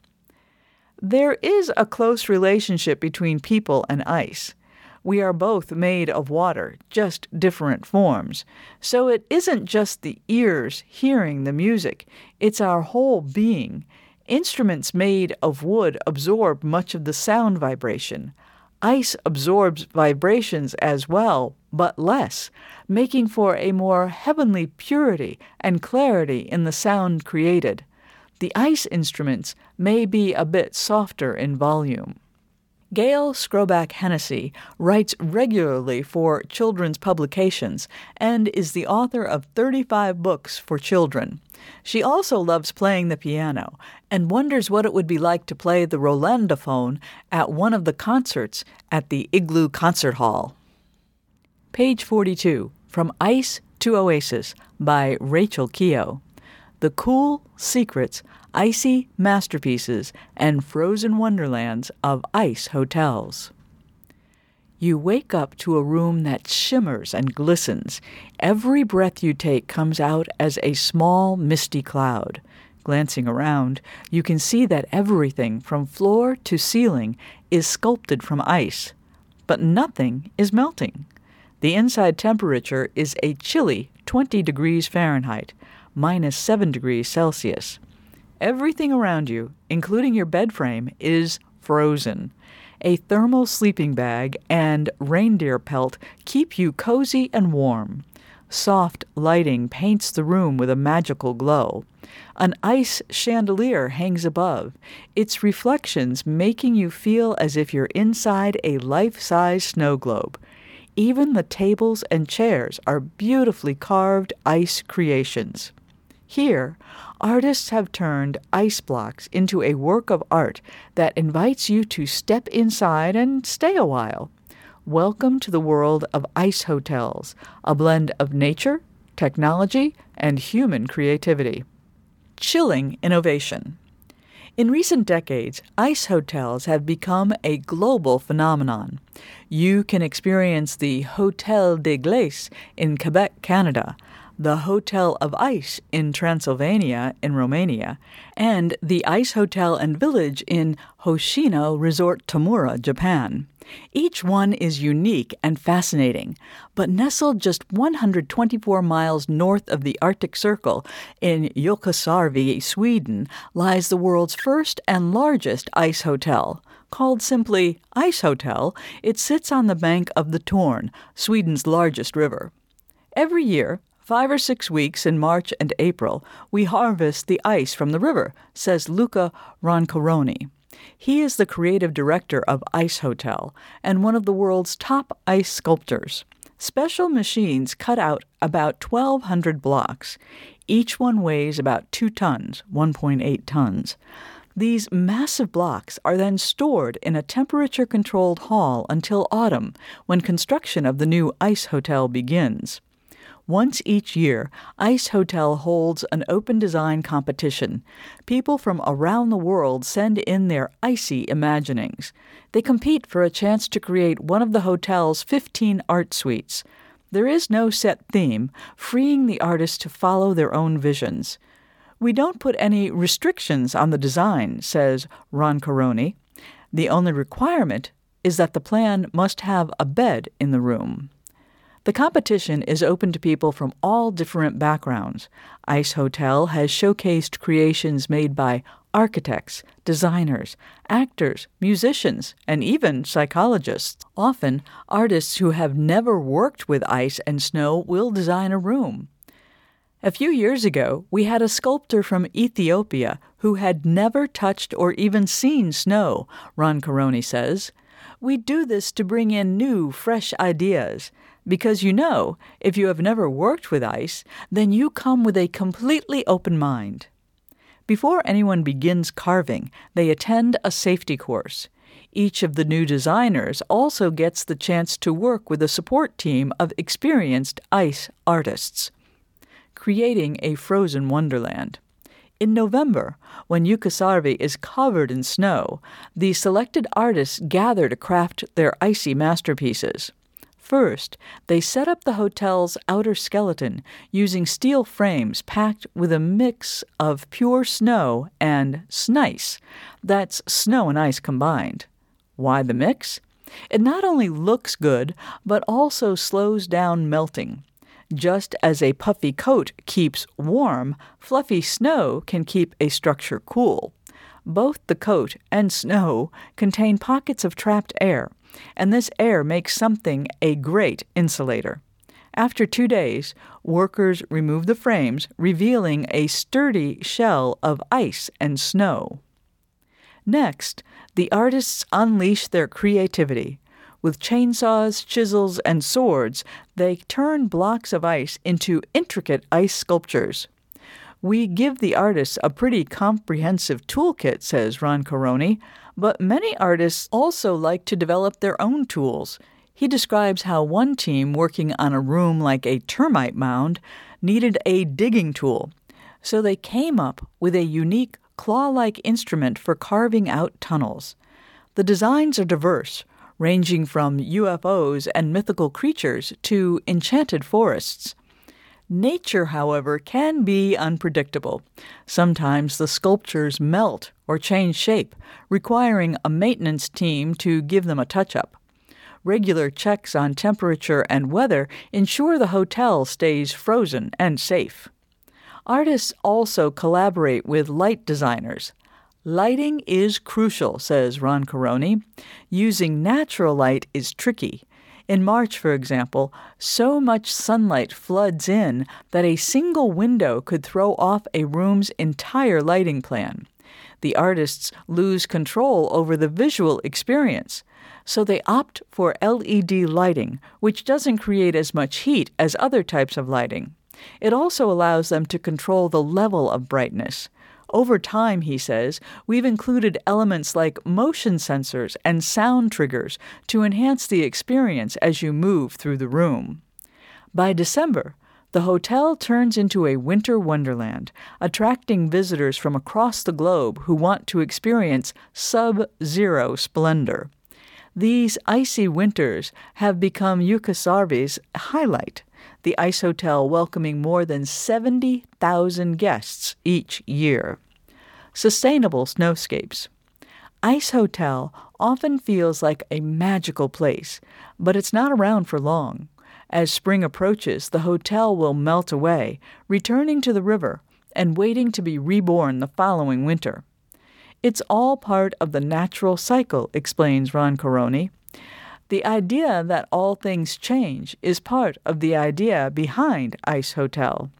There is a close relationship between people and ice. We are both made of water, just different forms. So it isn't just the ears hearing the music, it's our whole being. Instruments made of wood absorb much of the sound vibration. Ice absorbs vibrations as well, but less, making for a more heavenly purity and clarity in the sound created. The ice instruments may be a bit softer in volume. Gail Scroback Hennessy writes regularly for children's publications and is the author of 35 books for children. She also loves playing the piano and wonders what it would be like to play the Rolandophone at one of the concerts at the Igloo Concert Hall. Page 42, From Ice to Oasis by Rachel Keough. The cool secrets, icy masterpieces, and frozen wonderlands of ice hotels. You wake up to a room that shimmers and glistens. Every breath you take comes out as a small, misty cloud. Glancing around, you can see that everything from floor to ceiling is sculpted from ice, but nothing is melting. The inside temperature is a chilly 20 degrees Fahrenheit, minus 7 degrees Celsius. Everything around you, including your bed frame, is frozen. A thermal sleeping bag and reindeer pelt keep you cozy and warm. Soft lighting paints the room with a magical glow. An ice chandelier hangs above, its reflections making you feel as if you're inside a life-size snow globe. Even the tables and chairs are beautifully carved ice creations. Here, artists have turned ice blocks into a work of art that invites you to step inside and stay a while. Welcome to the world of ice hotels, a blend of nature, technology, and human creativity. Chilling innovation. In recent decades, ice hotels have become a global phenomenon. You can experience the Hôtel des Glaces in Quebec, Canada, the Hotel of Ice in Transylvania in Romania, and the Ice Hotel and Village in Hoshino Resort Tamura, Japan. Each one is unique and fascinating, but nestled just 124 miles north of the Arctic Circle in Jukkasarvi, Sweden, lies the world's first and largest ice hotel. Called simply Ice Hotel, it sits on the bank of the Torn, Sweden's largest river. Every year, 5 or 6 weeks in March and April, we harvest the ice from the river, says Luca Roncaroni. He is the creative director of Ice Hotel and one of the world's top ice sculptors. Special machines cut out about 1,200 blocks. Each one weighs about 2 tons, 1.8 tons. These massive blocks are then stored in a temperature-controlled hall until autumn, when construction of the new Ice Hotel begins. Once each year, Ice Hotel holds an open design competition. People from around the world send in their icy imaginings. They compete for a chance to create one of the hotel's 15 art suites. There is no set theme, freeing the artists to follow their own visions. We don't put any restrictions on the design, says Roncaroni. The only requirement is that the plan must have a bed in the room. The competition is open to people from all different backgrounds. Ice Hotel has showcased creations made by architects, designers, actors, musicians, and even psychologists. Often, artists who have never worked with ice and snow will design a room. A few years ago, we had a sculptor from Ethiopia who had never touched or even seen snow, Roncaroni says. We do this to bring in new, fresh ideas. Because if you have never worked with ice, then you come with a completely open mind. Before anyone begins carving, they attend a safety course. Each of the new designers also gets the chance to work with a support team of experienced ice artists, creating a frozen wonderland. In November, when Jukkasarvi is covered in snow, the selected artists gather to craft their icy masterpieces. First, they set up the hotel's outer skeleton using steel frames packed with a mix of pure snow and snice. That's snow and ice combined. Why the mix? It not only looks good, but also slows down melting. Just as a puffy coat keeps warm, fluffy snow can keep a structure cool. Both the coat and snow contain pockets of trapped air, and this air makes something a great insulator. After 2 days, workers remove the frames, revealing a sturdy shell of ice and snow. Next, the artists unleash their creativity. With chainsaws, chisels, and swords, they turn blocks of ice into intricate ice sculptures. We give the artists a pretty comprehensive toolkit, says Roncaroni, but many artists also like to develop their own tools. He describes how one team working on a room like a termite mound needed a digging tool, so they came up with a unique claw-like instrument for carving out tunnels. The designs are diverse, ranging from UFOs and mythical creatures to enchanted forests. Nature, however, can be unpredictable. Sometimes the sculptures melt or change shape, requiring a maintenance team to give them a touch-up. Regular checks on temperature and weather ensure the hotel stays frozen and safe. Artists also collaborate with light designers. Lighting is crucial, says Roncaroni. Using natural light is tricky. In March, for example, so much sunlight floods in that a single window could throw off a room's entire lighting plan. The artists lose control over the visual experience, so they opt for LED lighting, which doesn't create as much heat as other types of lighting. It also allows them to control the level of brightness. Over time, he says, we've included elements like motion sensors and sound triggers to enhance the experience as you move through the room. By December, the hotel turns into a winter wonderland, attracting visitors from across the globe who want to experience sub-zero splendor. These icy winters have become Jukkasjärvi's highlight, the ice hotel welcoming more than 70,000 guests each year. Sustainable snowscapes. Ice Hotel often feels like a magical place, but it's not around for long. As spring approaches, the hotel will melt away, returning to the river and waiting to be reborn the following winter. It's all part of the natural cycle, explains Ron Caroni. The idea that all things change is part of the idea behind Ice Hotel.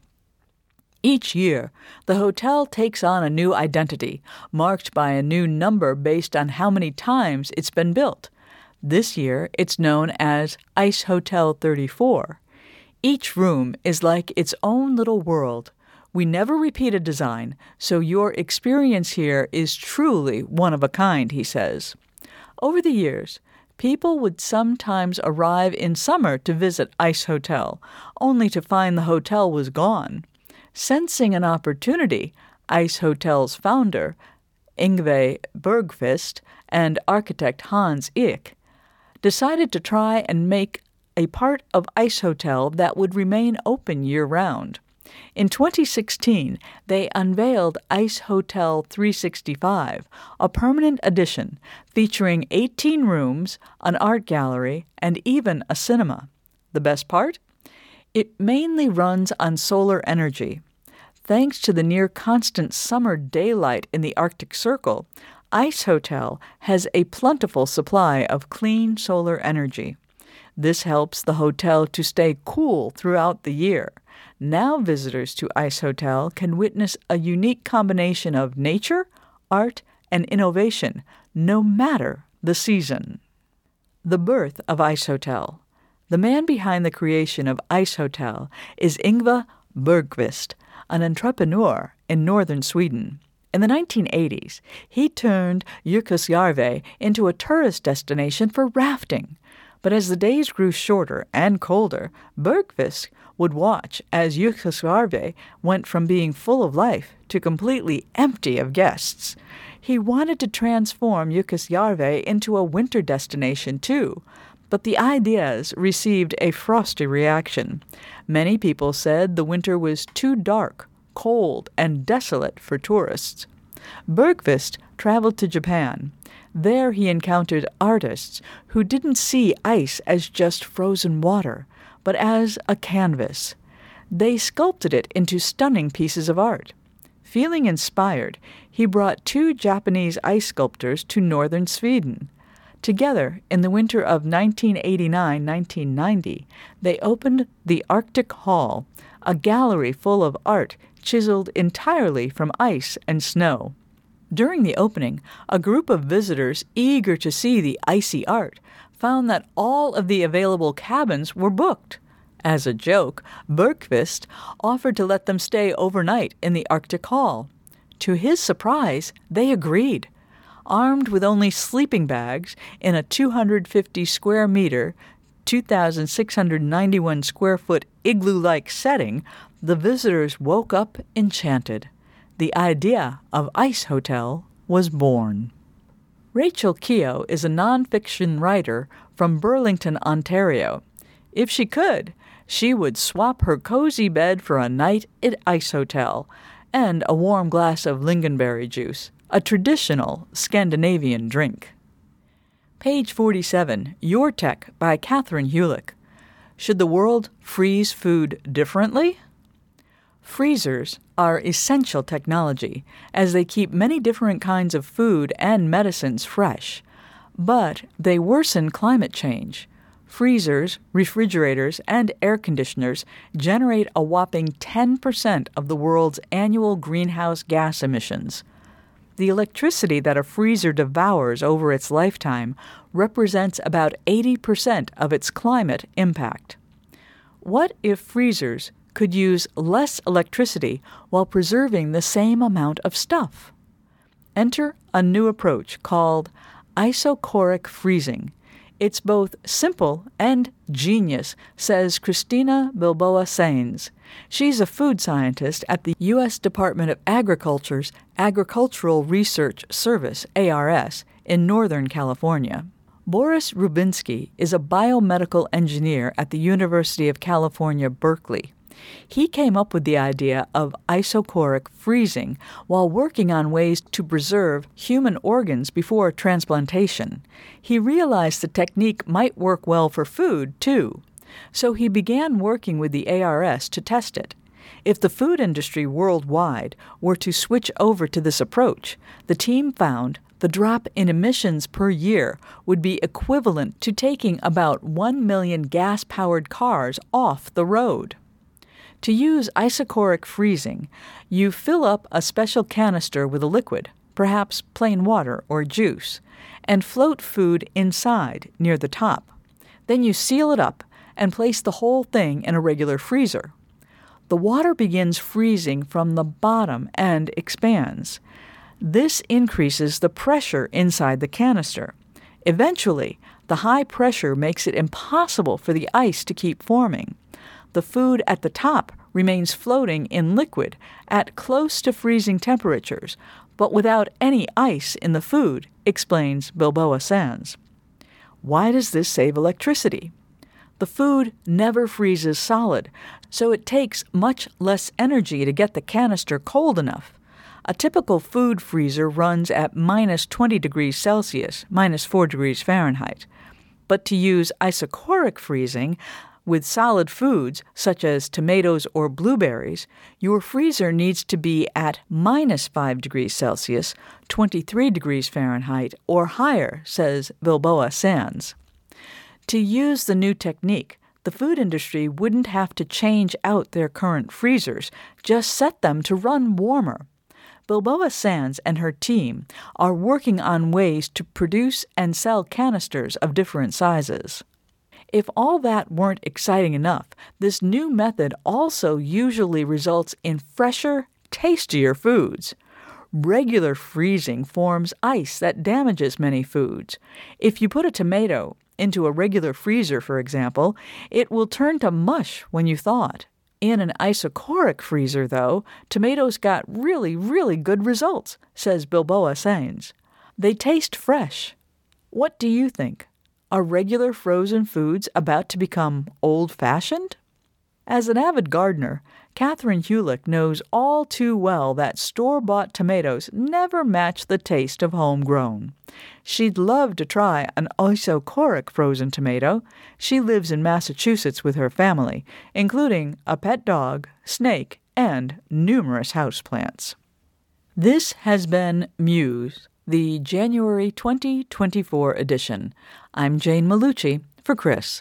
Each year, the hotel takes on a new identity, marked by a new number based on how many times it's been built. This year, it's known as Ice Hotel 34. Each room is like its own little world. We never repeat a design, so your experience here is truly one of a kind, he says. Over the years, people would sometimes arrive in summer to visit Ice Hotel, only to find the hotel was gone. Sensing an opportunity, Ice Hotel's founder, Yngve Bergqvist, and architect Hans Eek, decided to try and make a part of Ice Hotel that would remain open year-round. In 2016, they unveiled Ice Hotel 365, a permanent addition featuring 18 rooms, an art gallery, and even a cinema. The best part? It mainly runs on solar energy. Thanks to the near-constant summer daylight in the Arctic Circle, Ice Hotel has a plentiful supply of clean solar energy. This helps the hotel to stay cool throughout the year. Now visitors to Ice Hotel can witness a unique combination of nature, art, and innovation, no matter the season. The birth of Ice Hotel. The man behind the creation of Ice Hotel is Yngve Bergqvist, an entrepreneur in northern Sweden. In the 1980s, he turned Jukkasjärvi into a tourist destination for rafting. But as the days grew shorter and colder, Bergqvist would watch as Jukkasjärvi went from being full of life to completely empty of guests. He wanted to transform Jukkasjärvi into a winter destination too, but the ideas received a frosty reaction. Many people said the winter was too dark, cold, and desolate for tourists. Bergqvist traveled to Japan. There he encountered artists who didn't see ice as just frozen water, but as a canvas. They sculpted it into stunning pieces of art. Feeling inspired, he brought 2 Japanese ice sculptors to northern Sweden. Together, in the winter of 1989-1990, they opened the Arctic Hall, a gallery full of art chiseled entirely from ice and snow. During the opening, a group of visitors eager to see the icy art found that all of the available cabins were booked. As a joke, Bergqvist offered to let them stay overnight in the Arctic Hall. To his surprise, they agreed. Armed with only sleeping bags in a 250-square-meter, 2,691-square-foot igloo-like setting, the visitors woke up enchanted. The idea of Ice Hotel was born. Rachel Keogh is a nonfiction writer from Burlington, Ontario. If she could, she would swap her cozy bed for a night at Ice Hotel and a warm glass of lingonberry juice, a traditional Scandinavian drink. Page 47, Your Tech by Catherine Hulick. Should the world freeze food differently? Freezers are essential technology, as they keep many different kinds of food and medicines fresh. But they worsen climate change. Freezers, refrigerators, and air conditioners generate a whopping 10% of the world's annual greenhouse gas emissions. The electricity that a freezer devours over its lifetime represents about 80% of its climate impact. What if freezers could use less electricity while preserving the same amount of stuff. Enter a new approach called isochoric freezing. It's both simple and genius, says Cristina Bilbao Saenz. She's a food scientist at the U.S. Department of Agriculture's Agricultural Research Service, ARS, in Northern California. Boris Rubinsky is a biomedical engineer at the University of California, Berkeley. He came up with the idea of isochoric freezing while working on ways to preserve human organs before transplantation. He realized the technique might work well for food, too. So he began working with the ARS to test it. If the food industry worldwide were to switch over to this approach, the team found the drop in emissions per year would be equivalent to taking about 1 million gas-powered cars off the road. To use isochoric freezing, you fill up a special canister with a liquid, perhaps plain water or juice, and float food inside near the top. Then you seal it up and place the whole thing in a regular freezer. The water begins freezing from the bottom and expands. This increases the pressure inside the canister. Eventually, the high pressure makes it impossible for the ice to keep forming. The food at the top remains floating in liquid at close to freezing temperatures, but without any ice in the food, explains Bilbao Saenz. Why does this save electricity? The food never freezes solid, so it takes much less energy to get the canister cold enough. A typical food freezer runs at minus 20 degrees Celsius, minus 4 degrees Fahrenheit. But to use isochoric freezing, with solid foods, such as tomatoes or blueberries, your freezer needs to be at minus 5 degrees Celsius, 23 degrees Fahrenheit, or higher, says Bilbao Saenz. To use the new technique, the food industry wouldn't have to change out their current freezers, just set them to run warmer. Bilbao Saenz and her team are working on ways to produce and sell canisters of different sizes. If all that weren't exciting enough, this new method also usually results in fresher, tastier foods. Regular freezing forms ice that damages many foods. If you put a tomato into a regular freezer, for example, it will turn to mush when you thaw it. In an isochoric freezer, though, tomatoes got really, really good results, says Bilbao Saenz. They taste fresh. What do you think? Are regular frozen foods about to become old-fashioned? As an avid gardener, Catherine Hulick knows all too well that store-bought tomatoes never match the taste of homegrown. She'd love to try an isochoric frozen tomato. She lives in Massachusetts with her family, including a pet dog, snake, and numerous houseplants. This has been Muse, the January 2024 edition. I'm Jane Malucci for Chris.